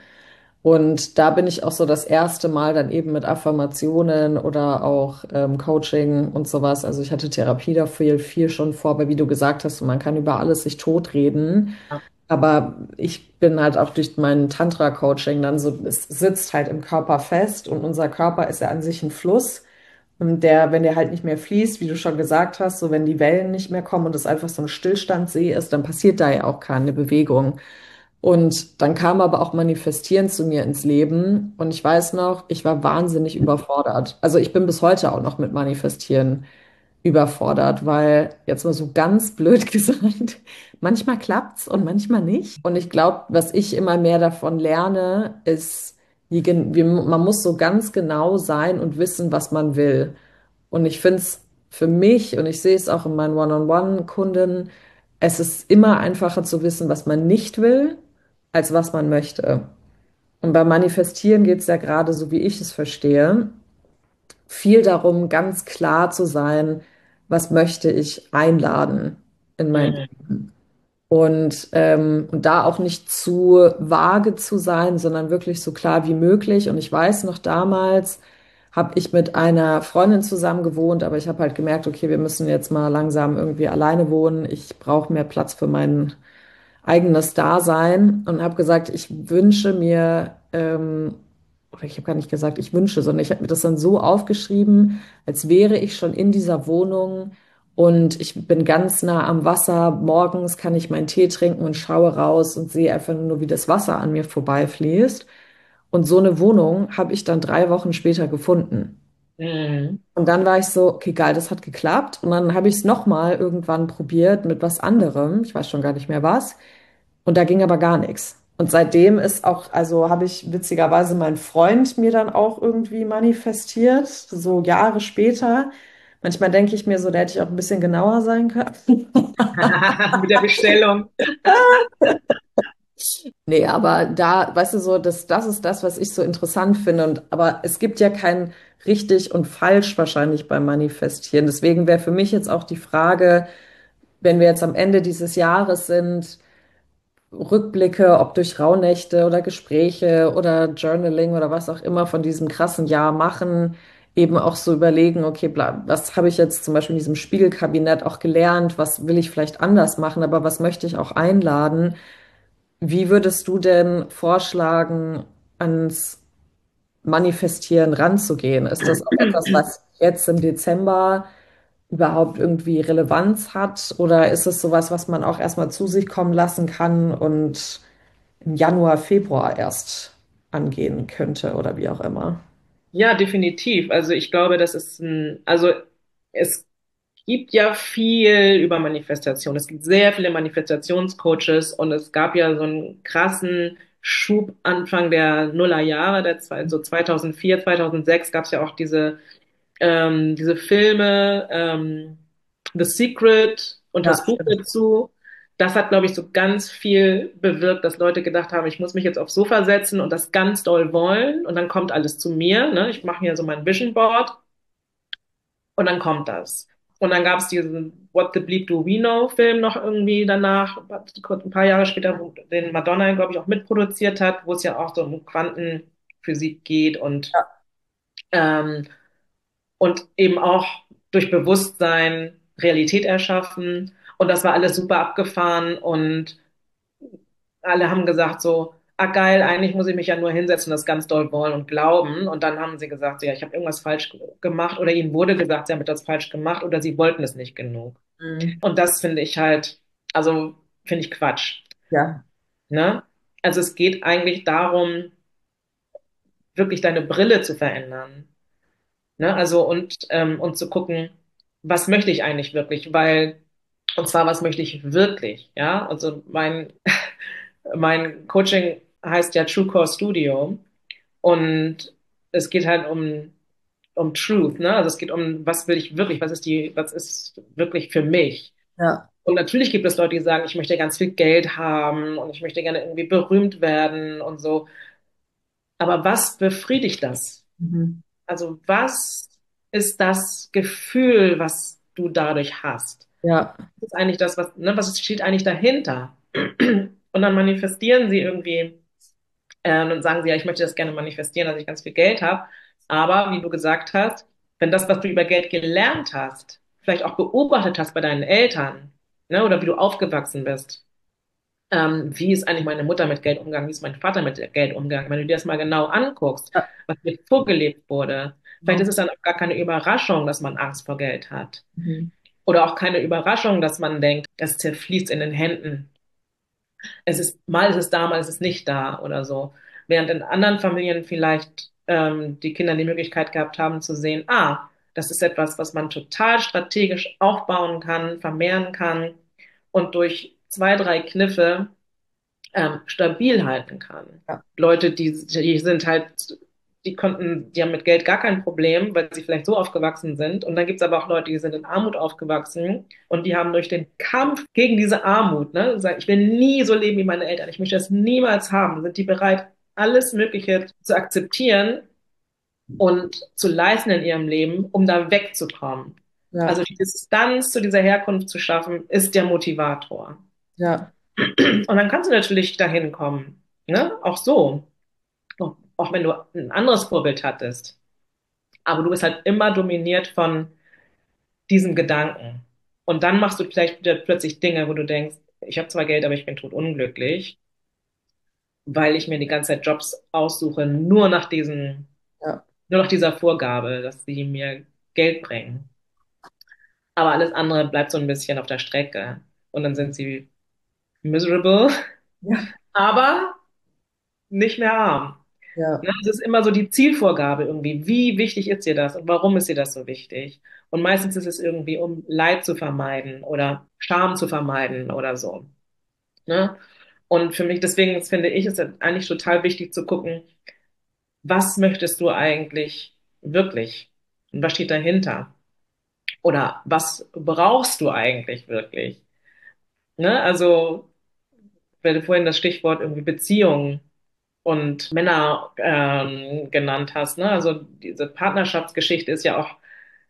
Und da bin ich auch so das erste Mal dann eben mit Affirmationen oder auch ähm, Coaching und sowas. Also ich hatte Therapie dafür viel schon vor, weil wie du gesagt hast, man kann über alles sich totreden. Aber ich bin halt auch durch mein Tantra-Coaching dann so, es sitzt halt im Körper fest und unser Körper ist ja an sich ein Fluss. Und der, wenn der halt nicht mehr fließt, wie du schon gesagt hast, so wenn die Wellen nicht mehr kommen und es einfach so ein Stillstandsee ist, dann passiert da ja auch keine Bewegung. Und dann kam aber auch Manifestieren zu mir ins Leben. Und ich weiß noch, ich war wahnsinnig überfordert. Also ich bin bis heute auch noch mit Manifestieren überfordert, weil jetzt mal so ganz blöd gesagt, manchmal klappt's und manchmal nicht. Und ich glaube, was ich immer mehr davon lerne, ist, wie, gen- wie, man muss so ganz genau sein und wissen, was man will. Und ich finde es für mich, und ich sehe es auch in meinen One-on-One-Kunden, es ist immer einfacher zu wissen, was man nicht will, als was man möchte. Und beim Manifestieren geht es ja gerade, so wie ich es verstehe, viel darum, ganz klar zu sein, was möchte ich einladen in mein Mhm. Leben. Und, ähm, und da auch nicht zu vage zu sein, sondern wirklich so klar wie möglich. Und ich weiß noch damals, habe ich mit einer Freundin zusammen gewohnt, aber ich habe halt gemerkt, okay, wir müssen jetzt mal langsam irgendwie alleine wohnen. Ich brauche mehr Platz für mein eigenes Dasein und habe gesagt, ich wünsche mir, ähm, oder ich habe gar nicht gesagt, ich wünsche, sondern ich habe mir das dann so aufgeschrieben, als wäre ich schon in dieser Wohnung und ich bin ganz nah am Wasser. Morgens kann ich meinen Tee trinken und schaue raus und sehe einfach nur, wie das Wasser an mir vorbeifließt. Und so eine Wohnung habe ich dann drei Wochen später gefunden. Mhm. Und dann war ich so, okay, geil, das hat geklappt. Und dann habe ich es nochmal irgendwann probiert mit was anderem. Ich weiß schon gar nicht mehr was. Und da ging aber gar nichts. Und seitdem ist auch, also habe ich witzigerweise meinen Freund mir dann auch irgendwie manifestiert, so Jahre später. Manchmal denke ich mir so, da hätte ich auch ein bisschen genauer sein können. Mit der Bestellung. Nee, aber da, weißt du so, das, das ist das, was ich so interessant finde. Und, aber es gibt ja kein richtig und falsch wahrscheinlich beim Manifestieren. Deswegen wäre für mich jetzt auch die Frage, wenn wir jetzt am Ende dieses Jahres sind, Rückblicke, ob durch Rauhnächte oder Gespräche oder Journaling oder was auch immer von diesem krassen Jahr machen, eben auch so überlegen, okay, bla, was habe ich jetzt zum Beispiel in diesem Spiegelkabinett auch gelernt, was will ich vielleicht anders machen, aber was möchte ich auch einladen? Wie würdest du denn vorschlagen, ans Manifestieren ranzugehen? Ist das auch etwas, was jetzt im Dezember überhaupt irgendwie Relevanz hat? Oder ist es sowas, was man auch erstmal zu sich kommen lassen kann und im Januar, Februar erst angehen könnte oder wie auch immer? Ja, definitiv. Also ich glaube, das ist ein, also es gibt ja viel über Manifestation. Es gibt sehr viele Manifestationscoaches und es gab ja so einen krassen Schub Anfang der Nullerjahre, der zwei, so zweitausendvier, zweitausendsechs gab es ja auch diese ähm, diese Filme, ähm, The Secret und Ja, das Buch stimmt. dazu. Das hat, glaube ich, so ganz viel bewirkt, dass Leute gedacht haben, ich muss mich jetzt aufs Sofa setzen und das ganz doll wollen und dann kommt alles zu mir. Ne? Ich mache hier so mein Vision Board und dann kommt das. Und dann gab es diesen What the Bleep Do We Know Film noch irgendwie danach, ein paar Jahre später, wo den Madonna, glaube ich, auch mitproduziert hat, wo es ja auch so um Quantenphysik geht und ähm, und eben auch durch Bewusstsein Realität erschaffen. Und das war alles super abgefahren und alle haben gesagt so, ah geil, eigentlich muss ich mich ja nur hinsetzen, das ganz doll wollen und glauben. Und dann haben sie gesagt, so, ja, ich habe irgendwas falsch gemacht oder ihnen wurde gesagt, sie haben etwas falsch gemacht oder sie wollten es nicht genug. Mhm. Und das finde ich halt, also finde ich Quatsch, Ja, ne? Also es geht eigentlich darum, wirklich deine Brille zu verändern, ne? Also und, ähm, und zu gucken, was möchte ich eigentlich wirklich? Weil, und zwar, was möchte ich wirklich? Ja, also mein, mein Coaching heißt ja True Core Studio und es geht halt um, um Truth, ne? Also es geht um, was will ich wirklich? Was ist die, was ist wirklich für mich? ja. Und natürlich gibt es Leute, die sagen, ich möchte ganz viel Geld haben und ich möchte gerne irgendwie berühmt werden und so. Aber was befriedigt das? Mhm. Also was ist das Gefühl, was du dadurch hast? Ja, Was ist eigentlich das, was, ne, was steht eigentlich dahinter? Und dann manifestieren sie irgendwie äh, und sagen sie, ja, ich möchte das gerne manifestieren, dass ich ganz viel Geld habe. Aber wie du gesagt hast, wenn das, was du über Geld gelernt hast, vielleicht auch beobachtet hast bei deinen Eltern, ne, oder wie du aufgewachsen bist, ähm, wie ist eigentlich meine Mutter mit Geld umgegangen, wie ist mein Vater mit Geld umgegangen, wenn du dir das mal genau anguckst, ja, was dir vorgelebt wurde, vielleicht genau. ist es dann auch gar keine Überraschung, dass man Angst vor Geld hat. Mhm. Oder auch keine Überraschung, dass man denkt, das zerfließt in den Händen. Es ist, mal ist es da, mal ist es nicht da oder so. Während in anderen Familien vielleicht ähm, die Kinder die Möglichkeit gehabt haben zu sehen, ah, das ist etwas, was man total strategisch aufbauen kann, vermehren kann und durch zwei, drei Kniffe ähm, stabil halten kann. Ja, Leute, die, die sind halt, die konnten, die haben mit Geld gar kein Problem, weil sie vielleicht so aufgewachsen sind. Und dann gibt's aber auch Leute, die sind in Armut aufgewachsen und die haben durch den Kampf gegen diese Armut, ne, sagen, ich will nie so leben wie meine Eltern, ich möchte das niemals haben, sind die bereit, alles Mögliche zu akzeptieren und zu leisten in ihrem Leben, um da wegzukommen. ja, Also die Distanz zu dieser Herkunft zu schaffen, ist der Motivator. ja, Und dann kannst du natürlich dahin kommen, ne? Auch so. Auch, auch wenn du ein anderes Vorbild hattest. Aber du bist halt immer dominiert von diesem Gedanken. Und dann machst du vielleicht wieder plötzlich Dinge, wo du denkst, ich habe zwar Geld, aber ich bin totunglücklich, weil ich mir die ganze Zeit Jobs aussuche, nur nach diesen, ja, nur nach dieser Vorgabe, dass sie mir Geld bringen. Aber alles andere bleibt so ein bisschen auf der Strecke. Und dann sind sie miserable, ja, aber nicht mehr arm. ja, Ne? Es ist immer so die Zielvorgabe irgendwie. Wie wichtig ist dir das und warum ist dir das so wichtig? Und meistens ist es irgendwie, um Leid zu vermeiden oder Scham zu vermeiden oder so. Ne? Und für mich, deswegen finde ich, ist es eigentlich total wichtig zu gucken, was möchtest du eigentlich wirklich? Und was steht dahinter? Oder was brauchst du eigentlich wirklich? Ne? Also, weil du vorhin das Stichwort irgendwie Beziehungen und Männer ähm, genannt hast, ne? Also diese Partnerschaftsgeschichte ist ja auch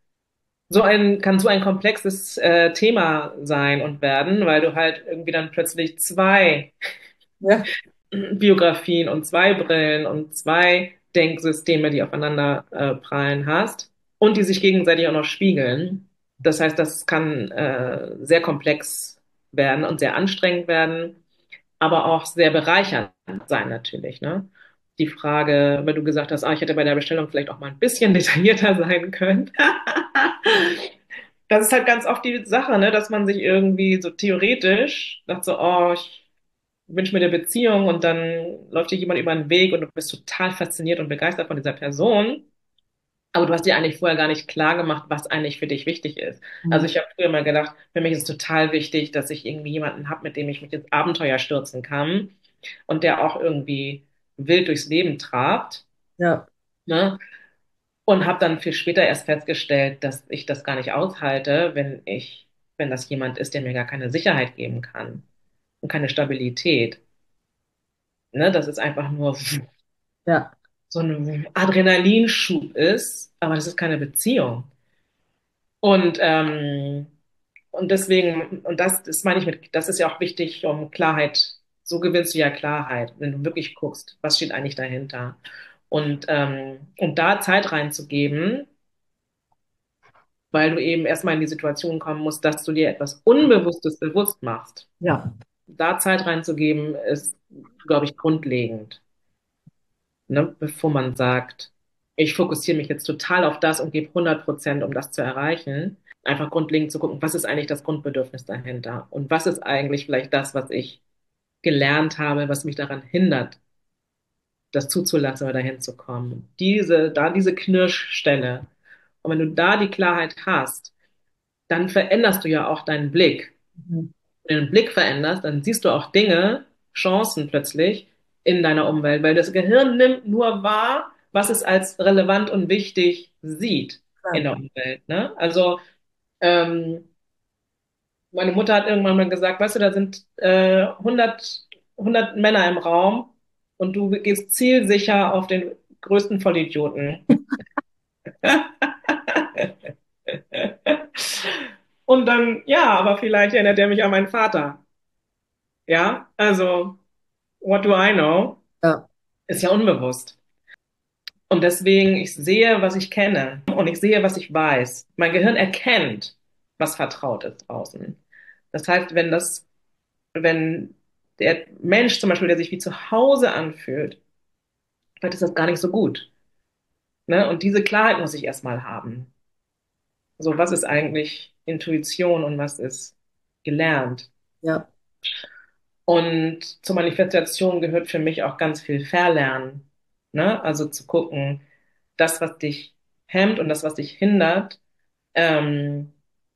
so ein, kann so ein komplexes äh, Thema sein und werden, weil du halt irgendwie dann plötzlich zwei ja, Biografien und zwei Brillen und zwei Denksysteme, die aufeinander äh, prallen hast und die sich gegenseitig auch noch spiegeln. Das heißt, das kann äh, sehr komplex werden und sehr anstrengend werden, aber auch sehr bereichernd sein natürlich, ne? Die Frage, weil du gesagt hast, ah, ich hätte bei der Bestellung vielleicht auch mal ein bisschen detaillierter sein können. Das ist halt ganz oft die Sache, ne, dass man sich irgendwie so theoretisch sagt so, oh, ich wünsche mir eine Beziehung und dann läuft dir jemand über den Weg und du bist total fasziniert und begeistert von dieser Person. Aber du hast dir eigentlich vorher gar nicht klar gemacht, was eigentlich für dich wichtig ist. Also mhm. ich habe früher mal gedacht, für mich ist total wichtig, dass ich irgendwie jemanden habe, mit dem ich mich ins Abenteuer stürzen kann und der auch irgendwie wild durchs Leben trabt, Ja, ne? Und habe dann viel später erst festgestellt, dass ich das gar nicht aushalte, wenn ich, wenn das jemand ist, der mir gar keine Sicherheit geben kann und keine Stabilität. Ne? Dass es einfach nur ja, so ein Adrenalinschub ist, aber das ist keine Beziehung. Und ähm, und deswegen, und das, das meine ich mit, das ist ja auch wichtig, um Klarheit, so gewinnst du ja Klarheit, wenn du wirklich guckst, was steht eigentlich dahinter. Und, ähm, und da Zeit reinzugeben, weil du eben erstmal in die Situation kommen musst, dass du dir etwas Unbewusstes bewusst machst. ja, da Zeit reinzugeben, ist, glaube ich, grundlegend, ne? Bevor man sagt, ich fokussiere mich jetzt total auf das und gebe hundert Prozent, um das zu erreichen. Einfach grundlegend zu gucken, was ist eigentlich das Grundbedürfnis dahinter? Und was ist eigentlich vielleicht das, was ich gelernt habe, was mich daran hindert, das zuzulassen oder dahin zu kommen? Diese, da diese Knirschstelle. Und wenn du da die Klarheit hast, dann veränderst du ja auch deinen Blick. Mhm. Wenn du den Blick veränderst, dann siehst du auch Dinge, Chancen plötzlich in deiner Umwelt, weil das Gehirn nimmt nur wahr, was es als relevant und wichtig sieht in Klar. der Umwelt. Ne? Also ähm, meine Mutter hat irgendwann mal gesagt, weißt du, da sind äh, hundert, hundert Männer im Raum und du gehst zielsicher auf den größten Vollidioten. Und dann, ja, aber vielleicht erinnert er mich an meinen Vater. Ja, also, what do I know? Ja, Ist ja unbewusst. Und deswegen, ich sehe, was ich kenne und ich sehe, was ich weiß. Mein Gehirn erkennt, was vertraut ist draußen. Das heißt, wenn das, wenn der Mensch zum Beispiel, der sich wie zu Hause anfühlt, vielleicht ist das gar nicht so gut. Ne? Und diese Klarheit muss ich erstmal haben. So, was ist eigentlich Intuition und was ist gelernt? ja, Und zur Manifestation gehört für mich auch ganz viel Verlernen. Ne? Also zu gucken, das, was dich hemmt und das, was dich hindert, ähm,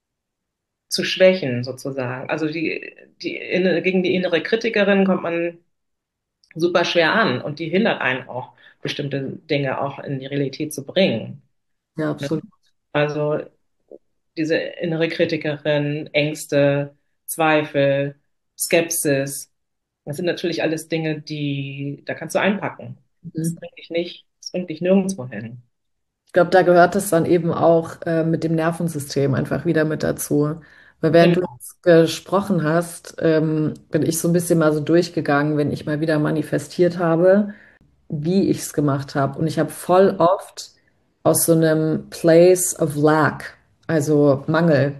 zu schwächen sozusagen. Also die, die, inne- gegen die innere Kritikerin kommt man super schwer an und die hindert einen auch, bestimmte Dinge auch in die Realität zu bringen. ja, Ne? absolut. Also diese innere Kritikerin, Ängste, Zweifel, Skepsis, das sind natürlich alles Dinge, die, da kannst du einpacken. Das Mhm. bringt dich nicht, das bringt dich nirgendwo hin. Ich glaube, da gehört es dann eben auch äh, mit dem Nervensystem einfach wieder mit dazu. Weil während du Genau. jetzt gesprochen hast, ähm, bin ich so ein bisschen mal so durchgegangen, wenn ich mal wieder manifestiert habe, wie ich es gemacht habe. Und ich habe voll oft aus so einem Place of Lack, also Mangel,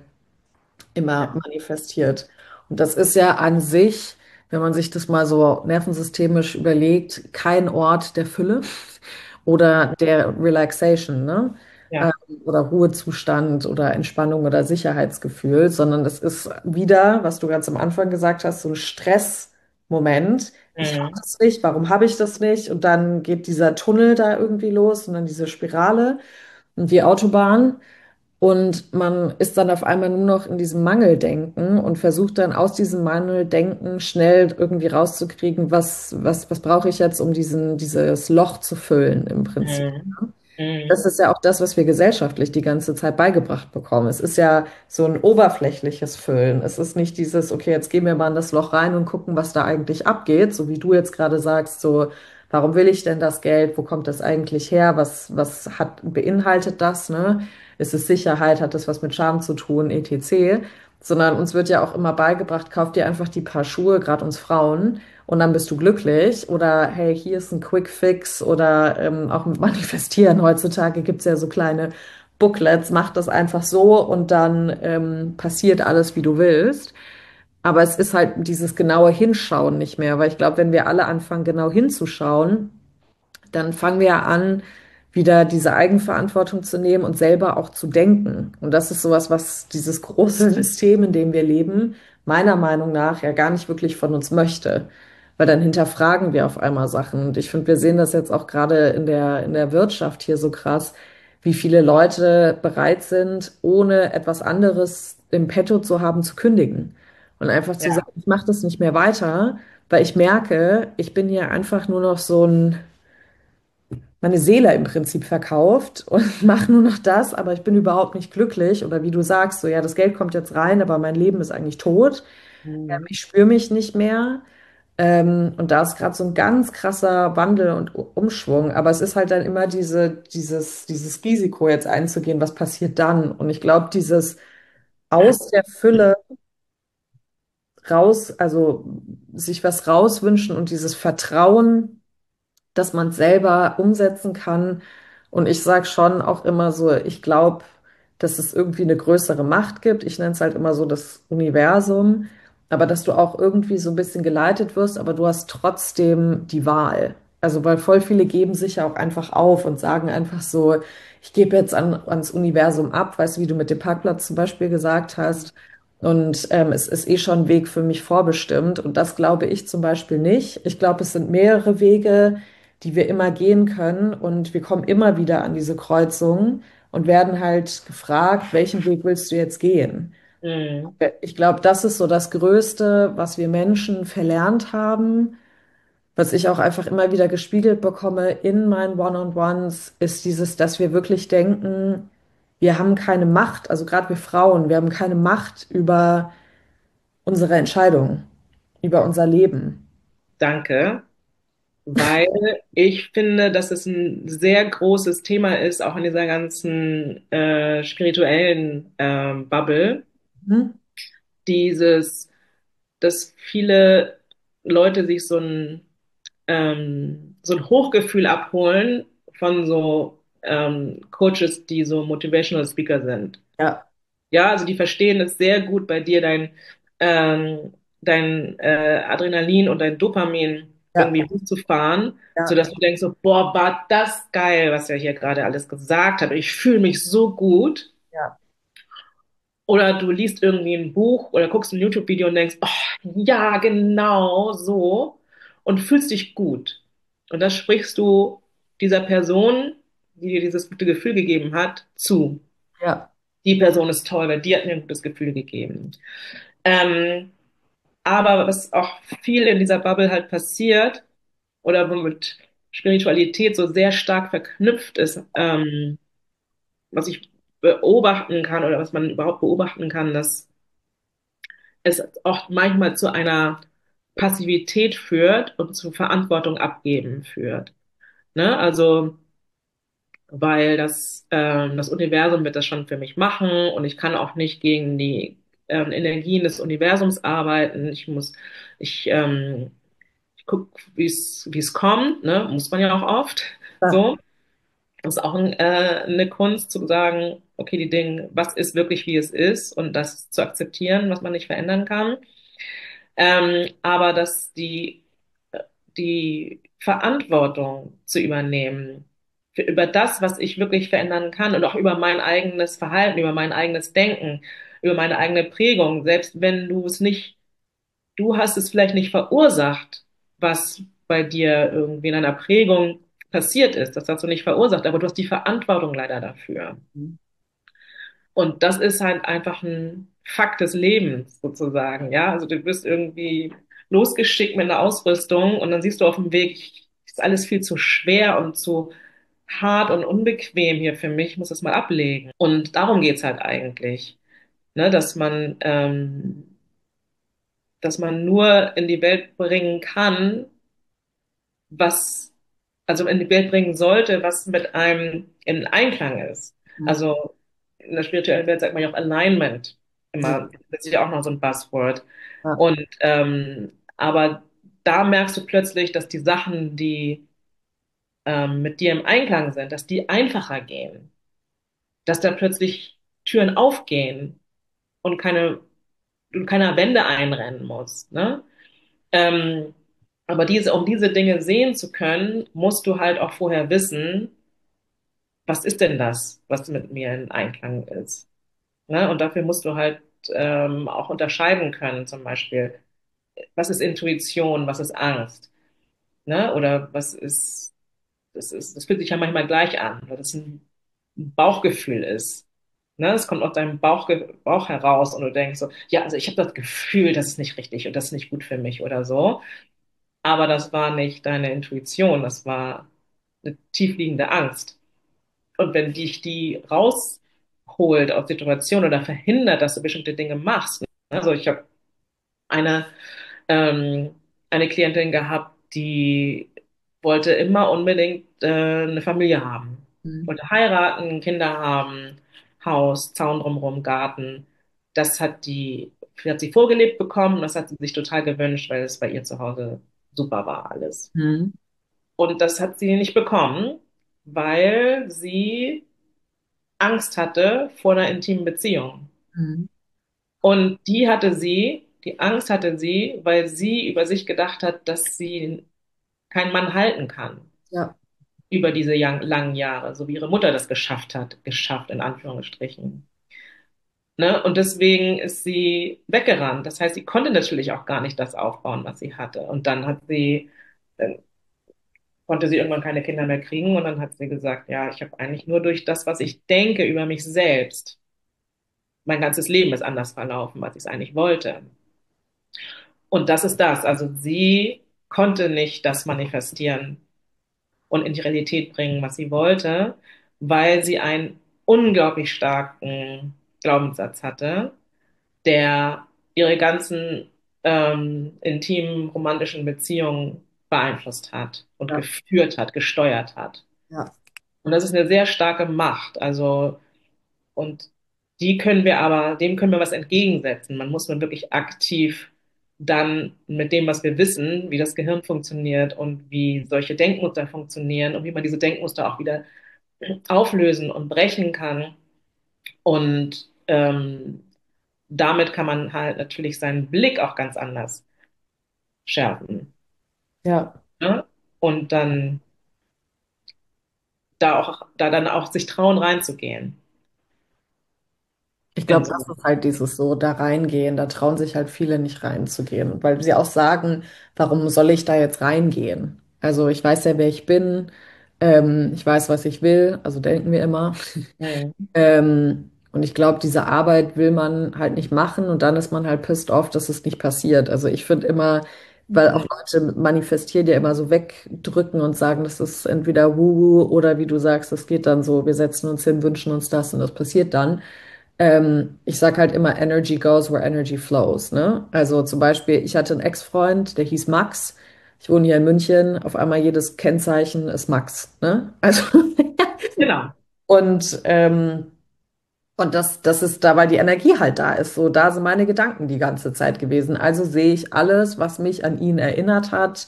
immer manifestiert. Und das ist ja an sich, wenn man sich das mal so nervensystemisch überlegt, kein Ort der Fülle oder der Relaxation, ne? Ähm, Ja. oder Ruhezustand oder Entspannung oder Sicherheitsgefühl, sondern es ist wieder, was du ganz am Anfang gesagt hast, so ein Stressmoment. Ich habe Mhm. das nicht, warum habe ich das nicht? Und dann geht dieser Tunnel da irgendwie los und dann diese Spirale und die Autobahn. Und man ist dann auf einmal nur noch in diesem Mangeldenken und versucht dann aus diesem Mangeldenken schnell irgendwie rauszukriegen, was, was, was brauche ich jetzt, um diesen, dieses Loch zu füllen im Prinzip. Mhm. Das Mhm. ist ja auch das, was wir gesellschaftlich die ganze Zeit beigebracht bekommen. Es ist ja so ein oberflächliches Füllen. Es ist nicht dieses, okay, jetzt gehen wir mal in das Loch rein und gucken, was da eigentlich abgeht, so wie du jetzt gerade sagst, so, warum will ich denn das Geld? Wo kommt das eigentlich her? Was, was hat, beinhaltet das, ne? Ist es Sicherheit? Hat das was mit Scham zu tun, et cetera? Sondern uns wird ja auch immer beigebracht, kauf dir einfach die paar Schuhe, gerade uns Frauen, und dann bist du glücklich. Oder hey, hier ist ein Quick Fix oder ähm, auch mit Manifestieren. Heutzutage gibt es ja so kleine Booklets, mach das einfach so und dann ähm, passiert alles, wie du willst. Aber es ist halt dieses genaue Hinschauen nicht mehr, weil ich glaube, wenn wir alle anfangen, genau hinzuschauen, dann fangen wir an, wieder diese Eigenverantwortung zu nehmen und selber auch zu denken. Und das ist sowas, was dieses große System, in dem wir leben, meiner Meinung nach ja gar nicht wirklich von uns möchte. Weil dann hinterfragen wir auf einmal Sachen. Und ich finde, wir sehen das jetzt auch gerade in der, in der Wirtschaft hier so krass, wie viele Leute bereit sind, ohne etwas anderes im Petto zu haben, zu kündigen. Und einfach zu sagen, Ja. ich mache das nicht mehr weiter, weil ich merke, ich bin hier einfach nur noch so ein meine Seele im Prinzip verkauft und mache nur noch das, aber ich bin überhaupt nicht glücklich. Oder wie du sagst, so ja, das Geld kommt jetzt rein, aber mein Leben ist eigentlich tot. Ähm, Mhm. Ich spüre mich nicht mehr. Ähm, und da ist gerade so ein ganz krasser Wandel und U- Umschwung. Aber es ist halt dann immer diese, dieses, dieses Risiko jetzt einzugehen, was passiert dann? Und ich glaube, dieses aus der Fülle raus, also sich was rauswünschen und dieses Vertrauen, dass man es selber umsetzen kann. Und ich sage schon auch immer so, ich glaube, dass es irgendwie eine größere Macht gibt. Ich nenne es halt immer so das Universum, aber dass du auch irgendwie so ein bisschen geleitet wirst, aber du hast trotzdem die Wahl. Also, weil voll viele geben sich ja auch einfach auf und sagen einfach so, ich gebe jetzt an, ans Universum ab, weißt du, wie du mit dem Parkplatz zum Beispiel gesagt hast. Und ähm, es ist eh schon ein Weg für mich vorbestimmt. Und das glaube ich zum Beispiel nicht. Ich glaube, es sind mehrere Wege, die wir immer gehen können. Und wir kommen immer wieder an diese Kreuzung und werden halt gefragt, welchen Weg willst du jetzt gehen? Mhm. Ich glaube, das ist so das Größte, was wir Menschen verlernt haben, was ich auch einfach immer wieder gespiegelt bekomme in meinen One-on-Ones, ist dieses, dass wir wirklich denken, wir haben keine Macht, also gerade wir Frauen, wir haben keine Macht über unsere Entscheidungen, über unser Leben. Danke, weil ich finde, dass es ein sehr großes Thema ist, auch in dieser ganzen äh, spirituellen ähm, Bubble, Hm? dieses, dass viele Leute sich so ein, ähm, so ein Hochgefühl abholen von so ähm, Coaches, die so Motivational Speaker sind. Ja, Ja, also die verstehen es sehr gut bei dir, dein, ähm, dein äh, Adrenalin und dein Dopamin ja, irgendwie hochzufahren, ja, sodass du denkst so, boah, war das geil, was er hier gerade alles gesagt hat. Ich fühle mich so gut. ja, Oder du liest irgendwie ein Buch oder guckst ein YouTube-Video und denkst, oh, ja, genau so. Und fühlst dich gut. Und das sprichst du dieser Person, die dir dieses gute Gefühl gegeben hat, zu. ja. Die Person ist toll, weil die hat mir ein gutes Gefühl gegeben. Ähm, aber was auch viel in dieser Bubble halt passiert oder womit Spiritualität so sehr stark verknüpft ist, ähm, was ich beobachten kann oder was man überhaupt beobachten kann, dass es auch manchmal zu einer Passivität führt und zu Verantwortung abgeben führt. Ne? Also, weil das, ähm, das Universum wird das schon für mich machen und ich kann auch nicht gegen die ähm, Energien des Universums arbeiten. Ich muss, ich, ähm, ich gucke, wie es, wie es kommt, ne? Muss man ja auch oft. Ja. So. Das ist auch ein, äh, eine Kunst zu sagen, okay, die Dinge, was ist wirklich, wie es ist und das zu akzeptieren, was man nicht verändern kann. Ähm, aber dass die, die Verantwortung zu übernehmen für, über das, was ich wirklich verändern kann und auch über mein eigenes Verhalten, über mein eigenes Denken, über meine eigene Prägung, selbst wenn du es nicht, du hast es vielleicht nicht verursacht, was bei dir irgendwie in einer Prägung passiert ist, das hast du nicht verursacht, aber du hast die Verantwortung leider dafür. Und das ist halt einfach ein Fakt des Lebens sozusagen, ja. Also du wirst irgendwie losgeschickt mit einer Ausrüstung und dann siehst du auf dem Weg, ist alles viel zu schwer und zu hart und unbequem hier für mich, ich muss das mal ablegen. Und darum geht's halt eigentlich, ne, dass man, ähm, dass man nur in die Welt bringen kann, was, also in die Welt bringen sollte, was mit einem in Einklang ist. Mhm. Also in der spirituellen Welt sagt man ja auch Alignment. Mhm. Immer, das ist ja auch noch so ein Buzzword. Ja. Und ähm, aber da merkst du plötzlich, dass die Sachen, die ähm, mit dir im Einklang sind, dass die einfacher gehen, dass da plötzlich Türen aufgehen und keine, du keiner Wände einrennen musst, ne? Ähm, aber diese, um diese Dinge sehen zu können, musst du halt auch vorher wissen, was ist denn das, was mit mir in Einklang ist. Ne? Und dafür musst du halt ähm, auch unterscheiden können, zum Beispiel, was ist Intuition, was ist Angst, ne? Oder was ist, das ist, das fühlt sich ja manchmal gleich an, weil das ein Bauchgefühl ist. Ne? Es kommt aus deinem Bauch, Bauch heraus und du denkst so, ja, also ich habe das Gefühl, das ist nicht richtig und das ist nicht gut für mich oder so. Aber das war nicht deine Intuition, das war eine tiefliegende Angst. Und wenn dich die rausholt aus Situationen oder verhindert, dass du bestimmte Dinge machst, ne? Also ich habe eine, ähm, eine Klientin gehabt, die wollte immer unbedingt äh, eine Familie haben. Mhm. Wollte heiraten, Kinder haben, Haus, Zaun drumherum, Garten. Das hat die, hat sie vorgelebt bekommen, das hat sie sich total gewünscht, weil es bei ihr zu Hause super war alles. Mhm. Und das hat sie nicht bekommen, weil sie Angst hatte vor einer intimen Beziehung. Mhm. Und die hatte sie. Die Angst hatte sie, weil sie über sich gedacht hat, dass sie keinen Mann halten kann Ja, über diese yang- langen Jahre, so wie ihre Mutter das geschafft hat, geschafft in Anführungsstrichen. Ne? Und deswegen ist sie weggerannt. Das heißt, sie konnte natürlich auch gar nicht das aufbauen, was sie hatte. Und dann hat sie, dann konnte sie irgendwann keine Kinder mehr kriegen und dann hat sie gesagt, ja, ich habe eigentlich nur durch das, was ich denke über mich selbst, mein ganzes Leben ist anders verlaufen, als ich es eigentlich wollte. Und das ist das. Also sie konnte nicht das manifestieren und in die Realität bringen, was sie wollte, weil sie einen unglaublich starken Glaubenssatz hatte, der ihre ganzen ähm, intimen romantischen Beziehungen beeinflusst hat und ja, geführt hat, gesteuert hat. ja. Und das ist eine sehr starke Macht. Also, und die können wir aber, dem können wir was entgegensetzen. Man muss man wirklich aktiv dann mit dem, was wir wissen, wie das Gehirn funktioniert und wie solche Denkmuster funktionieren und wie man diese Denkmuster auch wieder auflösen und brechen kann. Und ähm, damit kann man halt natürlich seinen Blick auch ganz anders schärfen. Ja. Ne? Und dann da auch, da dann auch sich trauen, reinzugehen Ich in glaube, so. das ist halt dieses so, da reingehen, da trauen sich halt viele nicht reinzugehen, weil sie auch sagen, warum soll ich da jetzt reingehen? Also ich weiß ja, wer ich bin, ähm, ich weiß, was ich will, also denken wir immer. Mhm. Ähm, und ich glaube, diese Arbeit will man halt nicht machen und dann ist man halt pissed off, dass es nicht passiert. Also ich finde immer, weil auch Mhm. Leute manifestieren ja immer so wegdrücken und sagen, das ist entweder Wuhu oder wie du sagst, das geht dann so, wir setzen uns hin, wünschen uns das und das passiert dann. Ähm, ich sag halt immer, Energy goes where energy flows, ne? Also zum Beispiel, ich hatte einen Ex-Freund, der hieß Max. Ich wohne hier in München. Auf einmal jedes Kennzeichen ist Max, ne? Also, Genau. und, ähm, und das, das ist da, weil die Energie halt da ist. So, da sind meine Gedanken die ganze Zeit gewesen. Also sehe ich alles, was mich an ihn erinnert hat,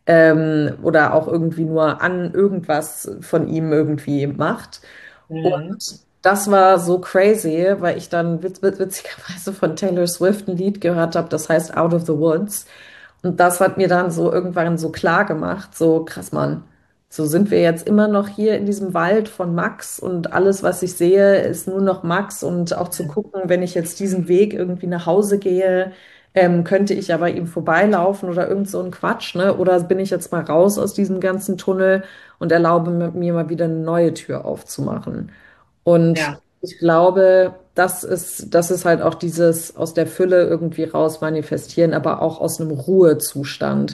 ähm, oder auch irgendwie nur an irgendwas von ihm irgendwie macht. Und Mhm. das war so crazy, weil ich dann witz witz- witzigerweise von Taylor Swift ein Lied gehört habe, das heißt Out of the Woods. Und das hat mir dann so irgendwann so klar gemacht, so krass, Mann. So sind wir jetzt immer noch hier in diesem Wald von Max und alles, was ich sehe, ist nur noch Max und auch zu gucken, wenn ich jetzt diesen Weg irgendwie nach Hause gehe, ähm, könnte ich aber ihm vorbeilaufen oder irgend so ein Quatsch, ne? Oder bin ich jetzt mal raus aus diesem ganzen Tunnel und erlaube mir mal wieder eine neue Tür aufzumachen? Und Ja. ich glaube, das ist, das ist halt auch dieses aus der Fülle irgendwie raus manifestieren, aber auch aus einem Ruhezustand.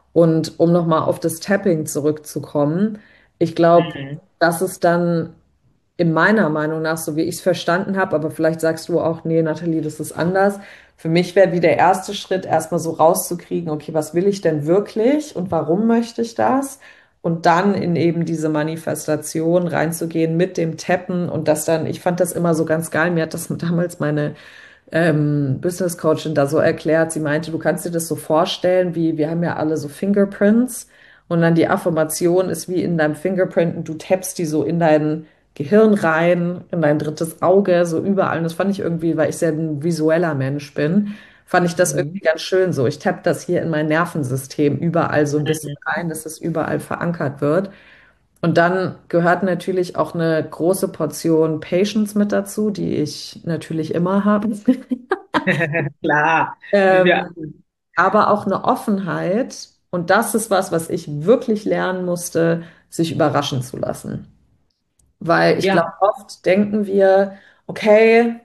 Und um nochmal auf das Tapping zurückzukommen, ich glaube, Mhm. das ist dann in meiner Meinung nach, so wie ich es verstanden habe, aber vielleicht sagst du auch, nee, Nathalie, das ist anders. Für mich wäre wie der erste Schritt, erstmal so rauszukriegen, okay, was will ich denn wirklich und warum möchte ich das? Und dann in eben diese Manifestation reinzugehen mit dem Tappen und das dann, ich fand das immer so ganz geil. Mir hat das damals meine ähm, Business Coachin da so erklärt. Sie meinte, du kannst dir das so vorstellen, wie wir haben ja alle so Fingerprints und dann die Affirmation ist wie in deinem Fingerprint und du tappst die so in dein Gehirn rein, in dein drittes Auge, so überall. Und das fand ich irgendwie, weil ich sehr ein visueller Mensch bin, fand ich das irgendwie Mhm. ganz schön so. Ich tapp das hier in mein Nervensystem überall so ein bisschen Mhm. rein, dass es überall verankert wird. Und dann gehört natürlich auch eine große Portion Patience mit dazu, die ich natürlich immer habe. Klar, wie wir. Ähm, aber auch eine Offenheit. Und das ist was, was ich wirklich lernen musste, sich überraschen zu lassen. Weil ich glaube, Ja. oft denken wir, okay,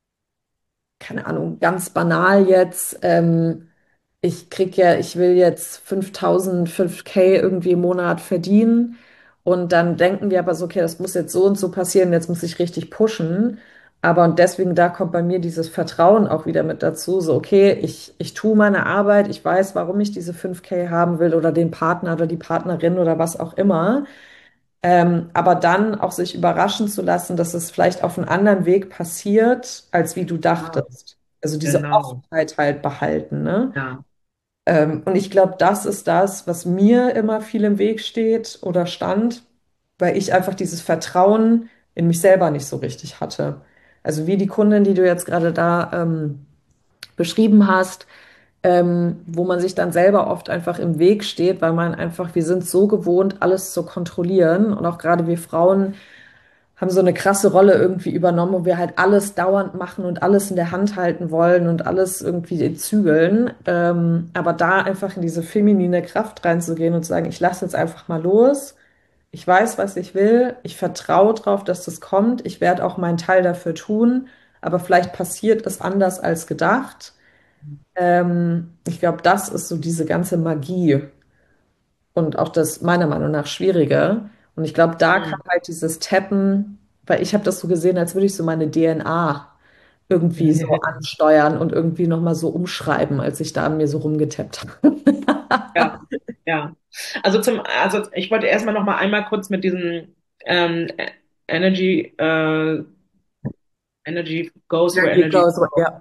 keine Ahnung, ganz banal jetzt, ähm, ich krieg ja, ich will jetzt fünftausend, fünf K irgendwie im Monat verdienen. Und dann denken wir aber so, okay, das muss jetzt so und so passieren, jetzt muss ich richtig pushen. Aber und deswegen, da kommt bei mir dieses Vertrauen auch wieder mit dazu, so, okay, ich, ich tue meine Arbeit, ich weiß, warum ich diese fünf K haben will oder den Partner oder die Partnerin oder was auch immer. Ähm, aber dann auch sich überraschen zu lassen, dass es vielleicht auf einem anderen Weg passiert, als wie du Genau. dachtest. Also diese Genau. Offenheit halt behalten, ne? Ja. Ähm, und ich glaube, das ist das, was mir immer viel im Weg steht oder stand, weil ich einfach dieses Vertrauen in mich selber nicht so richtig hatte. Also wie die Kundin, die du jetzt gerade da ähm, beschrieben hast, ähm, wo man sich dann selber oft einfach im Weg steht, weil man einfach, wir sind so gewohnt, alles zu kontrollieren. Und auch gerade wir Frauen haben so eine krasse Rolle irgendwie übernommen, wo wir halt alles dauernd machen und alles in der Hand halten wollen und alles irgendwie zügeln. Ähm, aber da einfach in diese feminine Kraft reinzugehen und zu sagen, ich lasse jetzt einfach mal los. Ich weiß, was ich will. Ich vertraue darauf, dass das kommt. Ich werde auch meinen Teil dafür tun. Aber vielleicht passiert es anders als gedacht. Ähm, ich glaube, das ist so diese ganze Magie und auch das meiner Meinung nach Schwierige. Und ich glaube, da kann Mhm. halt dieses Tappen, weil ich habe das so gesehen, als würde ich so meine D N A irgendwie so ansteuern und irgendwie nochmal so umschreiben, als ich da an mir so rumgetappt habe. Ja, ja. Also zum, also ich wollte erstmal noch mal einmal kurz mit diesem ähm, Energy, äh, Energy goes where There you energy go. So, flows. ja,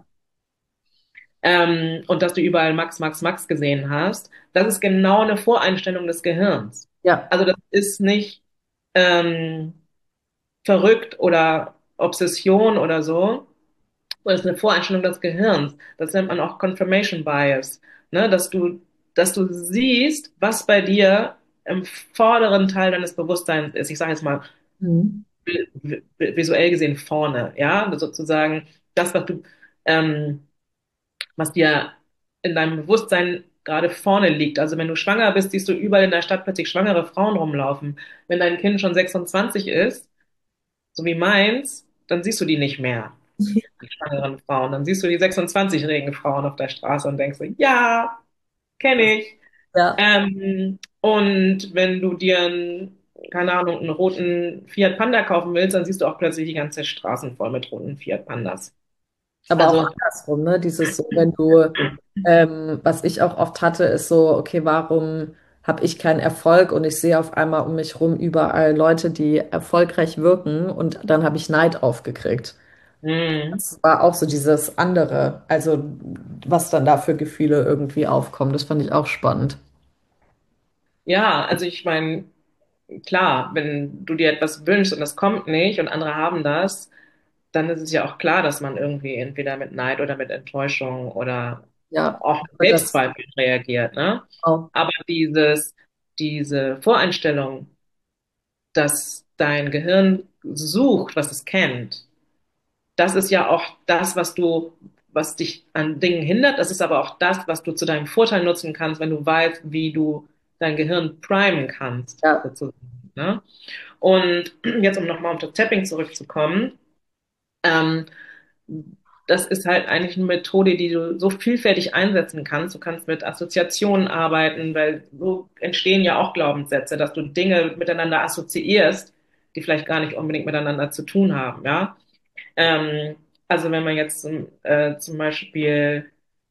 Ähm, und dass du überall Max, Max, Max gesehen hast. Das ist genau eine Voreinstellung des Gehirns. ja. Also das ist nicht ähm, verrückt oder Obsession oder so. Das ist eine Voreinstellung des Gehirns. Das nennt man auch Confirmation Bias. Ne? Dass du, dass du siehst, was bei dir im vorderen Teil deines Bewusstseins ist. Ich sage jetzt mal Mhm. vi- vi- visuell gesehen vorne, ja, sozusagen das, was du, ähm, was dir in deinem Bewusstsein gerade vorne liegt. Also wenn du schwanger bist, siehst du überall in der Stadt plötzlich schwangere Frauen rumlaufen. Wenn dein Kind schon sechsundzwanzig ist, so wie meins, dann siehst du die nicht mehr, die schwangeren Frauen. Dann siehst du die sechsundzwanzig-jährigen Frauen auf der Straße und denkst so, ja, kenne ich. Ja, Ähm, und wenn du dir einen, keine Ahnung, einen roten Fiat Panda kaufen willst, dann siehst du auch plötzlich die ganze Straßen voll mit roten Fiat Pandas. aber auch Also, andersrum, ne? Dieses so, wenn du, ähm, was ich auch oft hatte, ist so, okay, warum habe ich keinen Erfolg und ich sehe auf einmal um mich rum überall Leute, die erfolgreich wirken und dann habe ich Neid aufgekriegt. mh, Das war auch so dieses andere, also was dann da für Gefühle irgendwie aufkommen. Das fand ich auch spannend. ja, also ich meine, klar, wenn du dir etwas wünschst und das kommt nicht und andere haben das, dann ist es ja auch klar, dass man irgendwie entweder mit Neid oder mit Enttäuschung oder Ja, auch mit aber das Selbstzweifel reagiert, ne? auch. Aber dieses, diese Voreinstellung, dass dein Gehirn sucht, was es kennt, das ist ja auch das, was du, was dich an Dingen hindert. Das ist aber auch das, was du zu deinem Vorteil nutzen kannst, wenn du weißt, wie du dein Gehirn primen kannst, Ja, sozusagen. Ne? Und jetzt, um nochmal auf das Tapping zurückzukommen, ähm, das ist halt eigentlich eine Methode, die du so vielfältig einsetzen kannst. Du kannst mit Assoziationen arbeiten, weil so entstehen ja auch Glaubenssätze, dass du Dinge miteinander assoziierst, die vielleicht gar nicht unbedingt miteinander zu tun haben, ja. Ähm, also wenn man jetzt zum, äh, zum Beispiel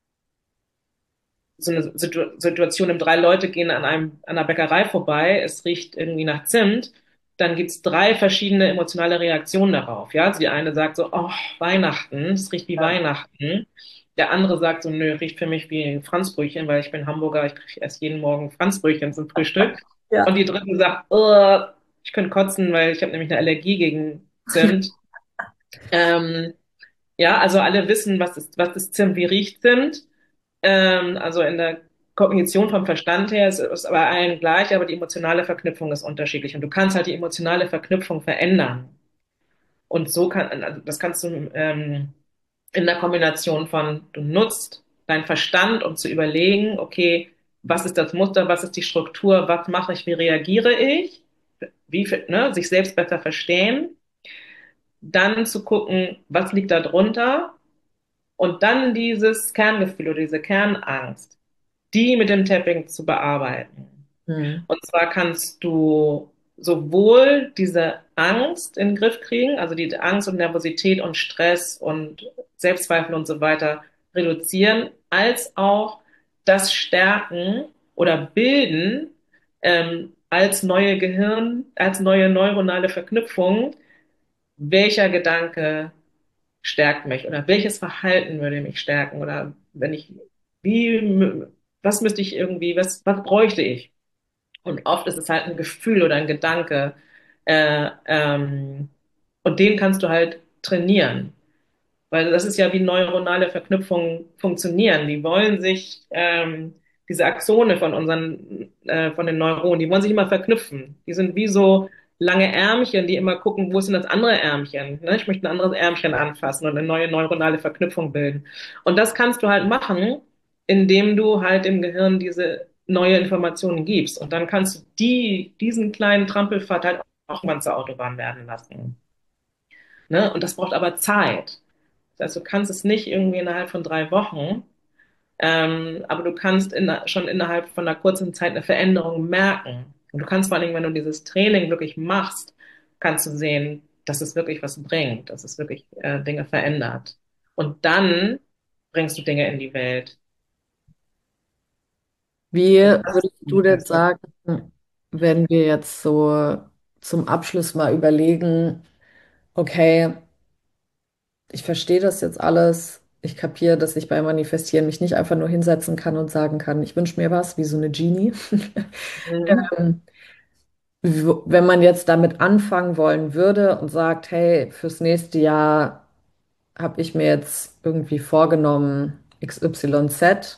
so eine Situ Situation im drei Leute gehen an einem an einer Bäckerei vorbei, es riecht irgendwie nach Zimt, dann gibt's drei verschiedene emotionale Reaktionen darauf. Ja, also die eine sagt so, oh, Weihnachten, es riecht wie ja, Weihnachten. Der andere sagt so, nö, riecht für mich wie Franzbrötchen, weil ich bin Hamburger, ich kriege erst jeden Morgen Franzbrötchen zum Frühstück. Und ja, die dritte sagt, oh, ich könnte kotzen, weil ich habe nämlich eine Allergie gegen Zimt. Ähm, ja, also alle wissen, was ist, was ist Zimt, wie riecht Zimt. Ähm, also in der Kognition vom Verstand her ist es bei allen gleich, aber die emotionale Verknüpfung ist unterschiedlich. Und du kannst halt die emotionale Verknüpfung verändern. Und so kann, also das kannst du ähm, in der Kombination von, du nutzt deinen Verstand, um zu überlegen, okay, was ist das Muster, was ist die Struktur, was mache ich, wie reagiere ich, wie, ne, sich selbst besser verstehen, dann zu gucken, was liegt da drunter und dann dieses Kerngefühl oder diese Kernangst, die mit dem Tapping zu bearbeiten. hm, Und zwar kannst du sowohl diese Angst in den Griff kriegen, also die Angst und Nervosität und Stress und Selbstzweifel und so weiter reduzieren, als auch das Stärken oder Bilden ähm, als neue Gehirn, als neue neuronale Verknüpfung, welcher Gedanke stärkt mich oder welches Verhalten würde mich stärken oder wenn ich, wie, was müsste ich irgendwie, was, was bräuchte ich? Und oft ist es halt ein Gefühl oder ein Gedanke, äh, ähm, und den kannst du halt trainieren. Weil das ist ja, wie neuronale Verknüpfungen funktionieren. Die wollen sich, ähm, diese Axone von unseren, äh, von den Neuronen, die wollen sich immer verknüpfen. Die sind wie so lange Ärmchen, die immer gucken, wo ist denn das andere Ärmchen? Ne? Ich möchte ein anderes Ärmchen anfassen und eine neue neuronale Verknüpfung bilden. Und das kannst du halt machen, indem du halt im Gehirn diese neue Informationen gibst. Und dann kannst du die, diesen kleinen Trampelpfad halt auch mal zur Autobahn werden lassen. Ne? Und das braucht aber Zeit. Das heißt, du kannst es nicht irgendwie innerhalb von drei Wochen, ähm, aber du kannst in, schon innerhalb von einer kurzen Zeit eine Veränderung merken. Und du kannst vor allen Dingen, wenn du dieses Training wirklich machst, kannst du sehen, dass es wirklich was bringt, dass es wirklich äh, Dinge verändert. Und dann bringst du Dinge in die Welt. Wie Also das ist würdest du die denn beste. sagen, wenn wir jetzt so zum Abschluss mal überlegen, okay, ich verstehe das jetzt alles, ich kapiere, dass ich beim Manifestieren mich nicht einfach nur hinsetzen kann und sagen kann, ich wünsche mir was, wie so eine Genie. Mhm. Ähm, w- Wenn man jetzt damit anfangen wollen würde und sagt, hey, fürs nächste Jahr habe ich mir jetzt irgendwie vorgenommen, X Y Z.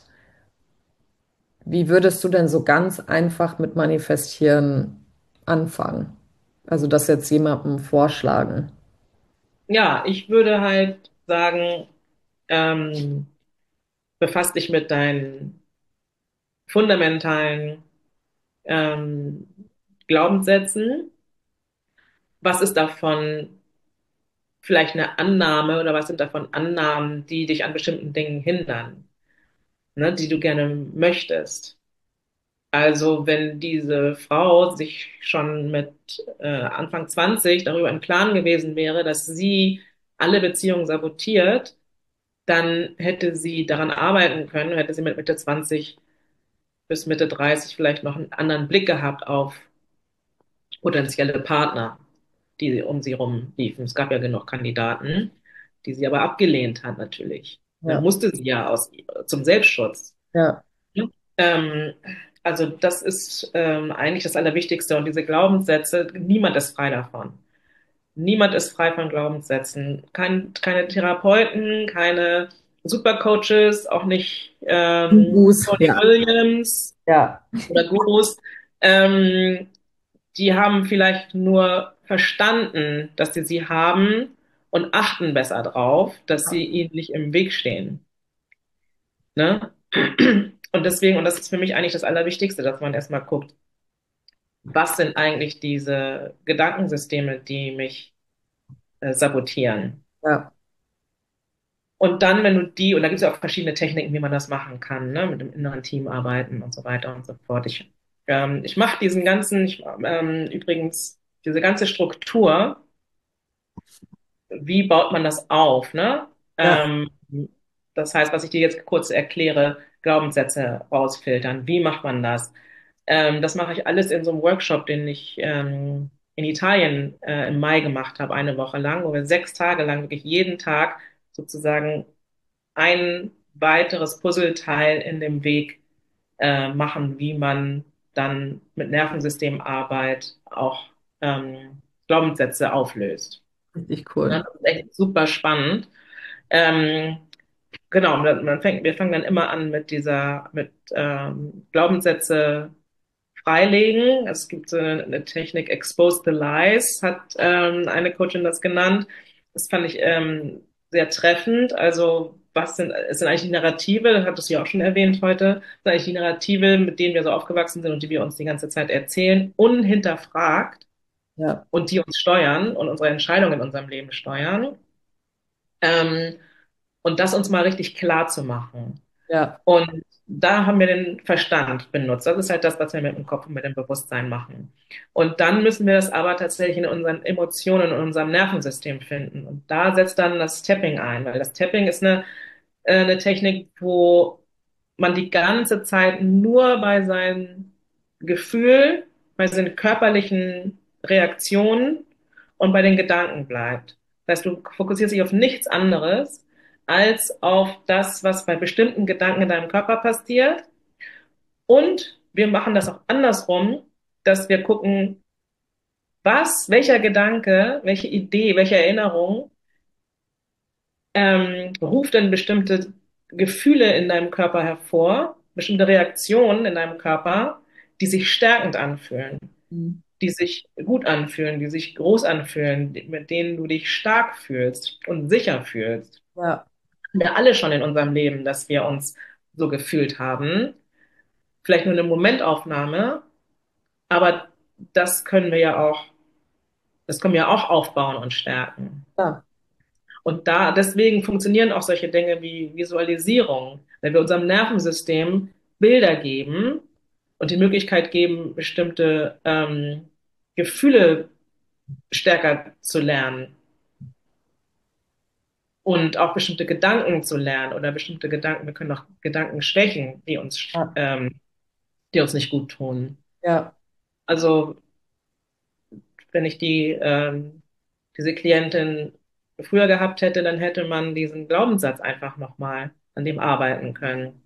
Wie würdest du denn so ganz einfach mit Manifestieren anfangen? Also das jetzt jemandem vorschlagen. Ja, ich würde halt sagen, ähm, befasst dich mit deinen fundamentalen ähm, Glaubenssätzen. Was ist davon vielleicht eine Annahme oder was sind davon Annahmen, die dich an bestimmten Dingen hindern, ne, die du gerne möchtest? Also wenn diese Frau sich schon mit äh, Anfang zwanzig darüber im Klaren gewesen wäre, dass sie alle Beziehungen sabotiert, dann hätte sie daran arbeiten können, hätte sie mit Mitte zwanzig bis Mitte dreißig vielleicht noch einen anderen Blick gehabt auf potenzielle Partner, die um sie rum liefen. Es gab ja genug Kandidaten, die sie aber abgelehnt hat, natürlich. Ne, Ja, musste sie ja aus, zum Selbstschutz. ja, Ne? Ähm, also das ist ähm, eigentlich das Allerwichtigste. Und diese Glaubenssätze, niemand ist frei davon. Niemand ist frei von Glaubenssätzen. Kein, keine Therapeuten, keine Supercoaches, auch nicht ähm, Buß, Tony ja, Williams ja, oder Gurus. Ähm, die haben vielleicht nur verstanden, dass sie sie haben und achten besser drauf, dass sie ihnen nicht im Weg stehen. Ne? Und deswegen, und das ist für mich eigentlich das Allerwichtigste, dass man erstmal guckt, was sind eigentlich diese Gedankensysteme, die mich äh, sabotieren. ja, Und dann, wenn du die, und da gibt es ja auch verschiedene Techniken, wie man das machen kann, ne? Mit dem inneren Team arbeiten und so weiter und so fort. Ich, ähm, ich mache diesen ganzen, ich, ähm, übrigens, diese ganze Struktur, wie baut man das auf, ne? ja, Ähm, Das heißt, was ich dir jetzt kurz erkläre, Glaubenssätze rausfiltern. Wie macht man das? Ähm, das mache ich alles in so einem Workshop, den ich ähm, in Italien äh, im Mai gemacht habe, eine Woche lang, wo wir sechs Tage lang wirklich jeden Tag sozusagen ein weiteres Puzzleteil in dem Weg äh, machen, wie man dann mit Nervensystemarbeit auch ähm, Glaubenssätze auflöst. richtig Ja, cool. das ist echt super spannend. Ähm, genau, man fängt, wir fangen dann immer an mit dieser, mit ähm, Glaubenssätze freilegen. Es gibt so eine, eine Technik, Expose the Lies, hat ähm, eine Coachin das genannt. Das fand ich ähm, sehr treffend. Also was sind, es sind eigentlich die Narrative, das hattest du ja auch schon erwähnt heute, es sind eigentlich die Narrative, mit denen wir so aufgewachsen sind und die wir uns die ganze Zeit erzählen, unhinterfragt Ja, und die uns steuern und unsere Entscheidungen in unserem Leben steuern. Ähm, und das uns mal richtig klar zu machen. ja, Und da haben wir den Verstand benutzt. Das ist halt das, was wir mit dem Kopf und mit dem Bewusstsein machen. Und dann müssen wir das aber tatsächlich in unseren Emotionen und unserem Nervensystem finden. Und da setzt dann das Tapping ein, weil das Tapping ist eine, äh, eine Technik, wo man die ganze Zeit nur bei seinem Gefühl, bei seinen körperlichen Reaktionen und bei den Gedanken bleibt. Das heißt, du fokussierst dich auf nichts anderes als auf das, was bei bestimmten Gedanken in deinem Körper passiert. Und wir machen das auch andersrum, dass wir gucken, was, welcher Gedanke, welche Idee, welche Erinnerung ähm, ruft dann bestimmte Gefühle in deinem Körper hervor, bestimmte Reaktionen in deinem Körper, die sich stärkend anfühlen, Mhm. die sich gut anfühlen, die sich groß anfühlen, die- mit denen du dich stark fühlst und sicher fühlst. Ja, Wir alle schon in unserem Leben, dass wir uns so gefühlt haben. Vielleicht nur eine Momentaufnahme, aber das können wir ja auch, das können wir auch aufbauen und stärken. klar. Und da, deswegen funktionieren auch solche Dinge wie Visualisierung, wenn wir unserem Nervensystem Bilder geben und die Möglichkeit geben, bestimmte ähm, Gefühle stärker zu lernen und auch bestimmte Gedanken zu lernen oder bestimmte Gedanken, wir können auch Gedanken schwächen, die uns, Ja, ähm, die uns nicht gut tun. ja, Also wenn ich die, ähm, diese Klientin früher gehabt hätte, dann hätte man diesen Glaubenssatz einfach nochmal an dem arbeiten können.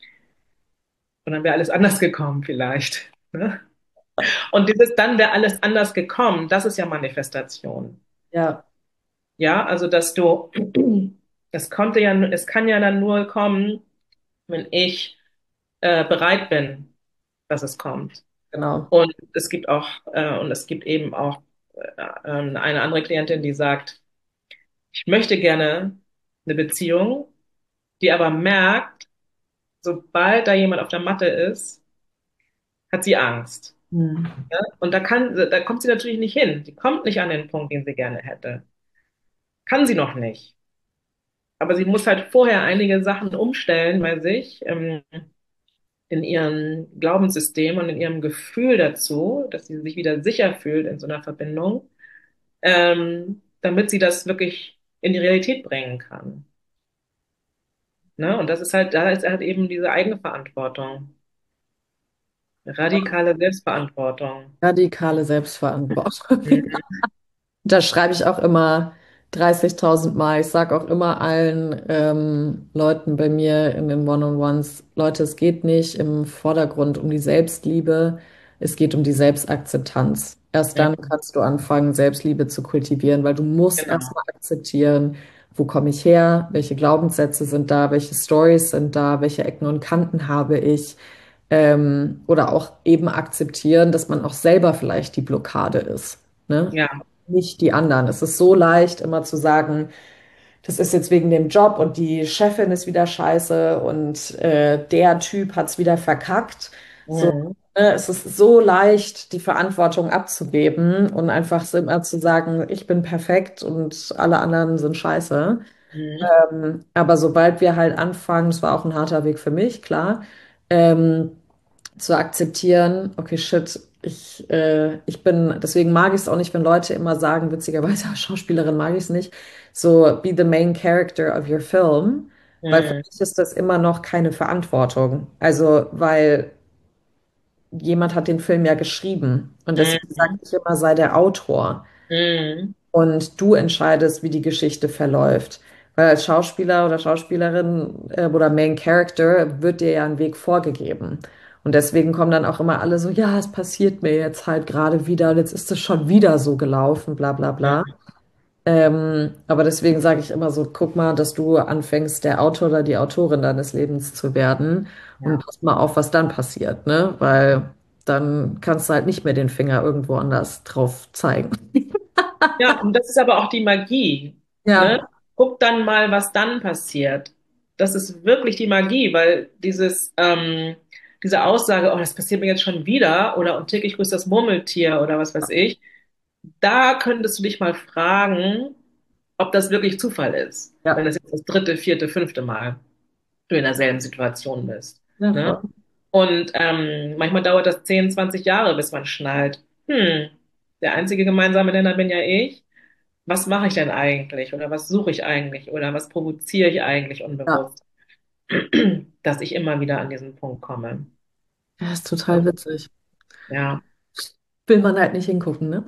Und dann wäre alles anders gekommen vielleicht. Ne? Und dieses dann wäre alles anders gekommen, das ist ja Manifestation. ja. Ja, also dass du, es konnte ja, es kann ja dann nur kommen, wenn ich äh, bereit bin, dass es kommt. Genau. Und es gibt auch, äh, und es gibt eben auch äh, äh, eine andere Klientin, die sagt, ich möchte gerne eine Beziehung, die aber merkt, sobald da jemand auf der Matte ist, hat sie Angst. Mhm. Und da kann, da kommt sie natürlich nicht hin. Die kommt nicht an den Punkt, den sie gerne hätte. Kann sie noch nicht. Aber sie muss halt vorher einige Sachen umstellen bei sich, ähm, in ihrem Glaubenssystem und in ihrem Gefühl dazu, dass sie sich wieder sicher fühlt in so einer Verbindung, ähm, damit sie das wirklich in die Realität bringen kann. Ne? Und das ist halt, da ist halt eben diese Eigenverantwortung, radikale Selbstverantwortung. Radikale Selbstverantwortung. Mhm. Da schreibe ich auch immer dreißigtausend Mal. Ich sage auch immer allen ähm, Leuten bei mir in den One-on-Ones, Leute, es geht nicht im Vordergrund um die Selbstliebe, es geht um die Selbstakzeptanz. Erst dann Mhm. kannst du anfangen, Selbstliebe zu kultivieren, weil du musst Genau. erstmal akzeptieren, wo komme ich her, welche Glaubenssätze sind da, welche Stories sind da, welche Ecken und Kanten habe ich. Ähm, oder auch eben akzeptieren, dass man auch selber vielleicht die Blockade ist. Ne? Ja. Nicht die anderen. Es ist so leicht, immer zu sagen, das ist jetzt wegen dem Job und die Chefin ist wieder scheiße und äh, der Typ hat's wieder verkackt. So, Mhm. ne, es ist so leicht, die Verantwortung abzugeben und einfach so immer zu sagen, ich bin perfekt und alle anderen sind scheiße. Mhm. Ähm, aber sobald wir halt anfangen, das war auch ein harter Weg für mich, klar, ähm, zu akzeptieren, okay, shit, ich, äh, ich bin, deswegen mag ich es auch nicht, wenn Leute immer sagen, witzigerweise, als Schauspielerin mag ich es nicht, so be the main character of your film, weil für Mhm. mich ist das immer noch keine Verantwortung. Also, weil jemand hat den Film ja geschrieben und deswegen sage Mhm. ich immer, sei der Autor Mhm. und du entscheidest, wie die Geschichte verläuft. Weil als Schauspieler oder Schauspielerin äh, oder Main Character wird dir ja ein Weg vorgegeben. Und deswegen kommen dann auch immer alle so, ja, es passiert mir jetzt halt gerade wieder und jetzt ist es schon wieder so gelaufen, bla bla bla. Mhm. Ähm, aber deswegen sage ich immer so, guck mal, dass du anfängst, der Autor oder die Autorin deines Lebens zu werden und Ja. pass mal auf, was dann passiert, ne? Weil dann kannst du halt nicht mehr den Finger irgendwo anders drauf zeigen. Ja, und das ist aber auch die Magie, ne? Ja, Guck dann mal, was dann passiert. Das ist wirklich die Magie, weil dieses, ähm, diese Aussage, oh, das passiert mir jetzt schon wieder, oder und täglich grüßt das Murmeltier oder was weiß ich, da könntest du dich mal fragen, ob das wirklich Zufall ist, wenn ja, das jetzt das dritte, vierte, fünfte Mal du in derselben Situation bist. ja, Ne? voll. Und ähm, manchmal dauert das zehn, zwanzig Jahre, bis man schnallt, hm, der einzige gemeinsame Nenner bin ja ich. Was mache ich denn eigentlich? Oder was suche ich eigentlich? Oder was provoziere ich eigentlich Ja, unbewusst, dass ich immer wieder an diesen Punkt komme? ja, ist total witzig. Ja, Will man halt nicht hingucken, ne?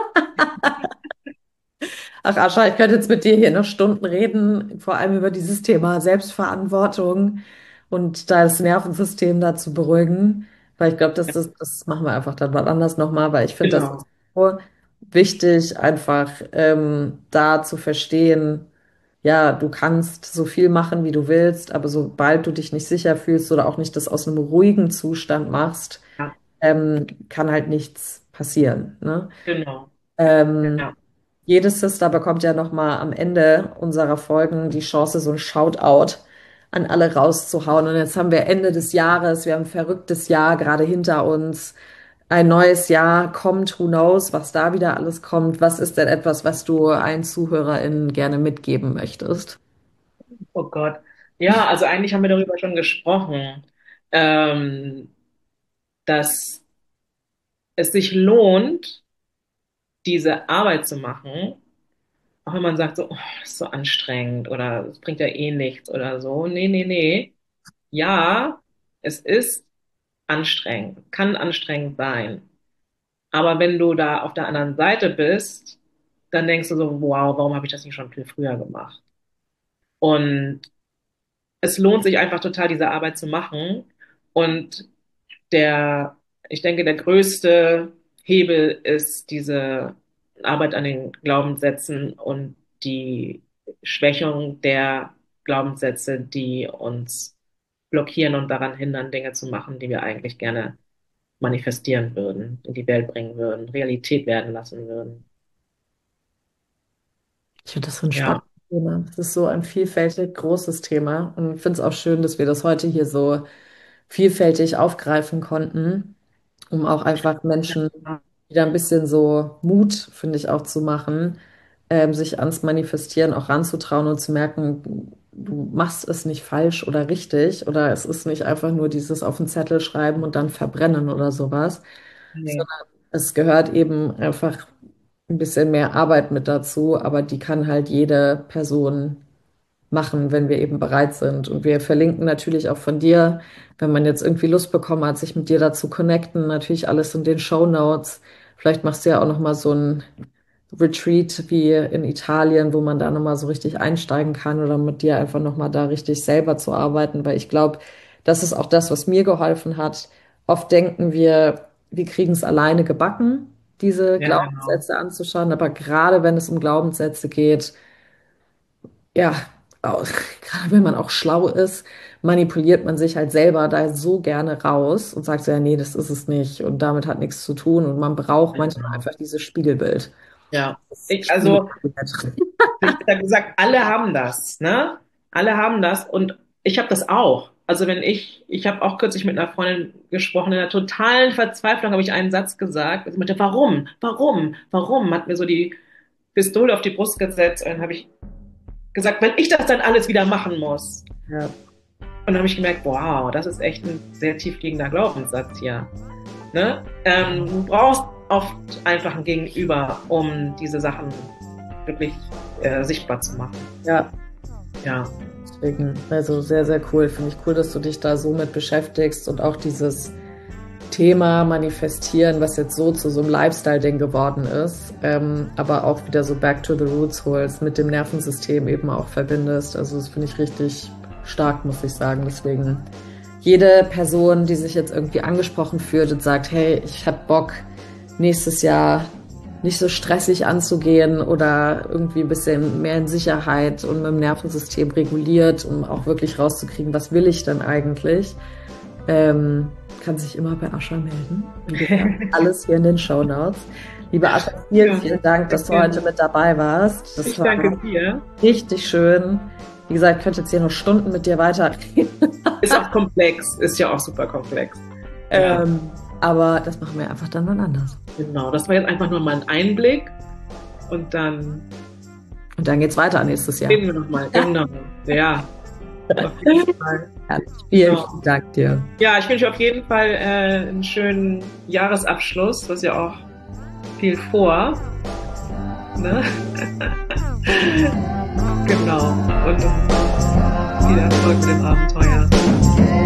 Ach, Ascha, ich könnte jetzt mit dir hier noch Stunden reden, vor allem über dieses Thema Selbstverantwortung und das Nervensystem da zu beruhigen, weil ich glaube, dass das, das machen wir einfach dann mal anders nochmal, weil ich finde, das ist genau. so wichtig, einfach ähm, da zu verstehen. ja, du kannst so viel machen, wie du willst, aber sobald du dich nicht sicher fühlst oder auch nicht das aus einem ruhigen Zustand machst, Ja, ähm, kann halt nichts passieren, ne? genau. Ähm, Ja. jede Sister bekommt ja nochmal am Ende unserer Folgen die Chance, so ein Shoutout an alle rauszuhauen. Und jetzt haben wir Ende des Jahres, wir haben ein verrücktes Jahr gerade hinter uns. Ein neues Jahr kommt, who knows, was da wieder alles kommt. Was ist denn etwas, was du allen ZuhörerInnen gerne mitgeben möchtest? Oh Gott. Ja, also eigentlich haben wir darüber schon gesprochen, ähm, dass es sich lohnt, diese Arbeit zu machen, auch wenn man sagt so, oh, das ist so anstrengend oder es bringt ja eh nichts oder so. Nee, nee, nee. Ja, es ist anstrengend, kann anstrengend sein. Aber wenn du da auf der anderen Seite bist, dann denkst du so, wow, warum habe ich das nicht schon viel früher gemacht? Und es lohnt sich einfach total, diese Arbeit zu machen. Und der, ich denke, der größte Hebel ist diese Arbeit an den Glaubenssätzen und die Schwächung der Glaubenssätze, die uns blockieren und daran hindern, Dinge zu machen, die wir eigentlich gerne manifestieren würden, in die Welt bringen würden, Realität werden lassen würden. Ich finde das so ein Ja, spannendes Thema. Es ist so ein vielfältig großes Thema und ich finde es auch schön, dass wir das heute hier so vielfältig aufgreifen konnten, um auch einfach Menschen wieder ein bisschen so Mut, finde ich, auch zu machen, ähm, sich ans Manifestieren auch ranzutrauen und zu merken, du machst es nicht falsch oder richtig oder es ist nicht einfach nur dieses auf den Zettel schreiben und dann verbrennen oder sowas, nee, sondern es gehört eben einfach ein bisschen mehr Arbeit mit dazu, aber die kann halt jede Person machen, wenn wir eben bereit sind. Und wir verlinken natürlich auch von dir, wenn man jetzt irgendwie Lust bekommen hat, sich mit dir dazu connecten, natürlich alles in den Show Notes. Vielleicht machst du ja auch noch mal so ein Retreat wie in Italien, wo man da noch mal so richtig einsteigen kann oder mit dir einfach noch mal da richtig selber zu arbeiten, weil ich glaube, das ist auch das, was mir geholfen hat. Oft denken wir, wir kriegen es alleine gebacken, diese ja, genau. Glaubenssätze anzuschauen, aber gerade wenn es um Glaubenssätze geht, ja, au- gerade wenn man auch schlau ist, manipuliert man sich halt selber da so gerne raus und sagt so, ja, nee, das ist es nicht und damit hat nichts zu tun und man braucht manchmal Genau. einfach dieses Spiegelbild. Ja. Das Ich, also, Spiegelbild. ich habe gesagt, alle haben das, ne? Alle haben das und ich habe das auch. Also wenn ich, ich habe auch kürzlich mit einer Freundin gesprochen, in einer totalen Verzweiflung habe ich einen Satz gesagt. Sie meinte, warum? Warum? Warum? Hat mir so die Pistole auf die Brust gesetzt und dann habe ich gesagt, wenn ich das dann alles wieder machen muss. Ja, Und dann habe ich gemerkt, wow, das ist echt ein sehr tiefliegender Glaubenssatz hier. Ne? Ähm, du brauchst oft einfach ein Gegenüber, um diese Sachen wirklich äh, sichtbar zu machen. ja, Ja, deswegen, also sehr, sehr cool. Finde ich cool, dass du dich da so mit beschäftigst und auch dieses Thema manifestieren, was jetzt so zu so einem Lifestyle-Ding geworden ist, ähm, aber auch wieder so back to the roots holst, mit dem Nervensystem eben auch verbindest. Also das finde ich richtig stark, muss ich sagen. Deswegen jede Person, die sich jetzt irgendwie angesprochen fühlt und sagt, hey, ich hab Bock, nächstes Jahr nicht so stressig anzugehen oder irgendwie ein bisschen mehr in Sicherheit und mit dem Nervensystem reguliert, um auch wirklich rauszukriegen, was will ich denn eigentlich, ähm, kann sich immer bei Ascha melden. Wie gesagt, alles hier in den Shownotes. Liebe Ascha, vielen, ja, vielen Dank, dass du heute mit dabei warst. Das ich war danke dir. richtig schön. Wie gesagt, ich könnte jetzt hier noch Stunden mit dir weiterreden. Ist auch komplex, ist ja auch super komplex. Ja, Ähm, aber das machen wir einfach dann mal anders. genau. Das war jetzt einfach nur mal ein Einblick und dann Und dann geht's weiter nächstes Jahr. reden wir nochmal. Genau. Ja, auf jeden Fall. Ja, vielen, Genau. vielen Dank dir. Ja, ich wünsche auf jeden Fall äh, einen schönen Jahresabschluss. Du hast ja auch viel vor. Ne? Genau. Und viel Erfolg mit dem Abenteuer.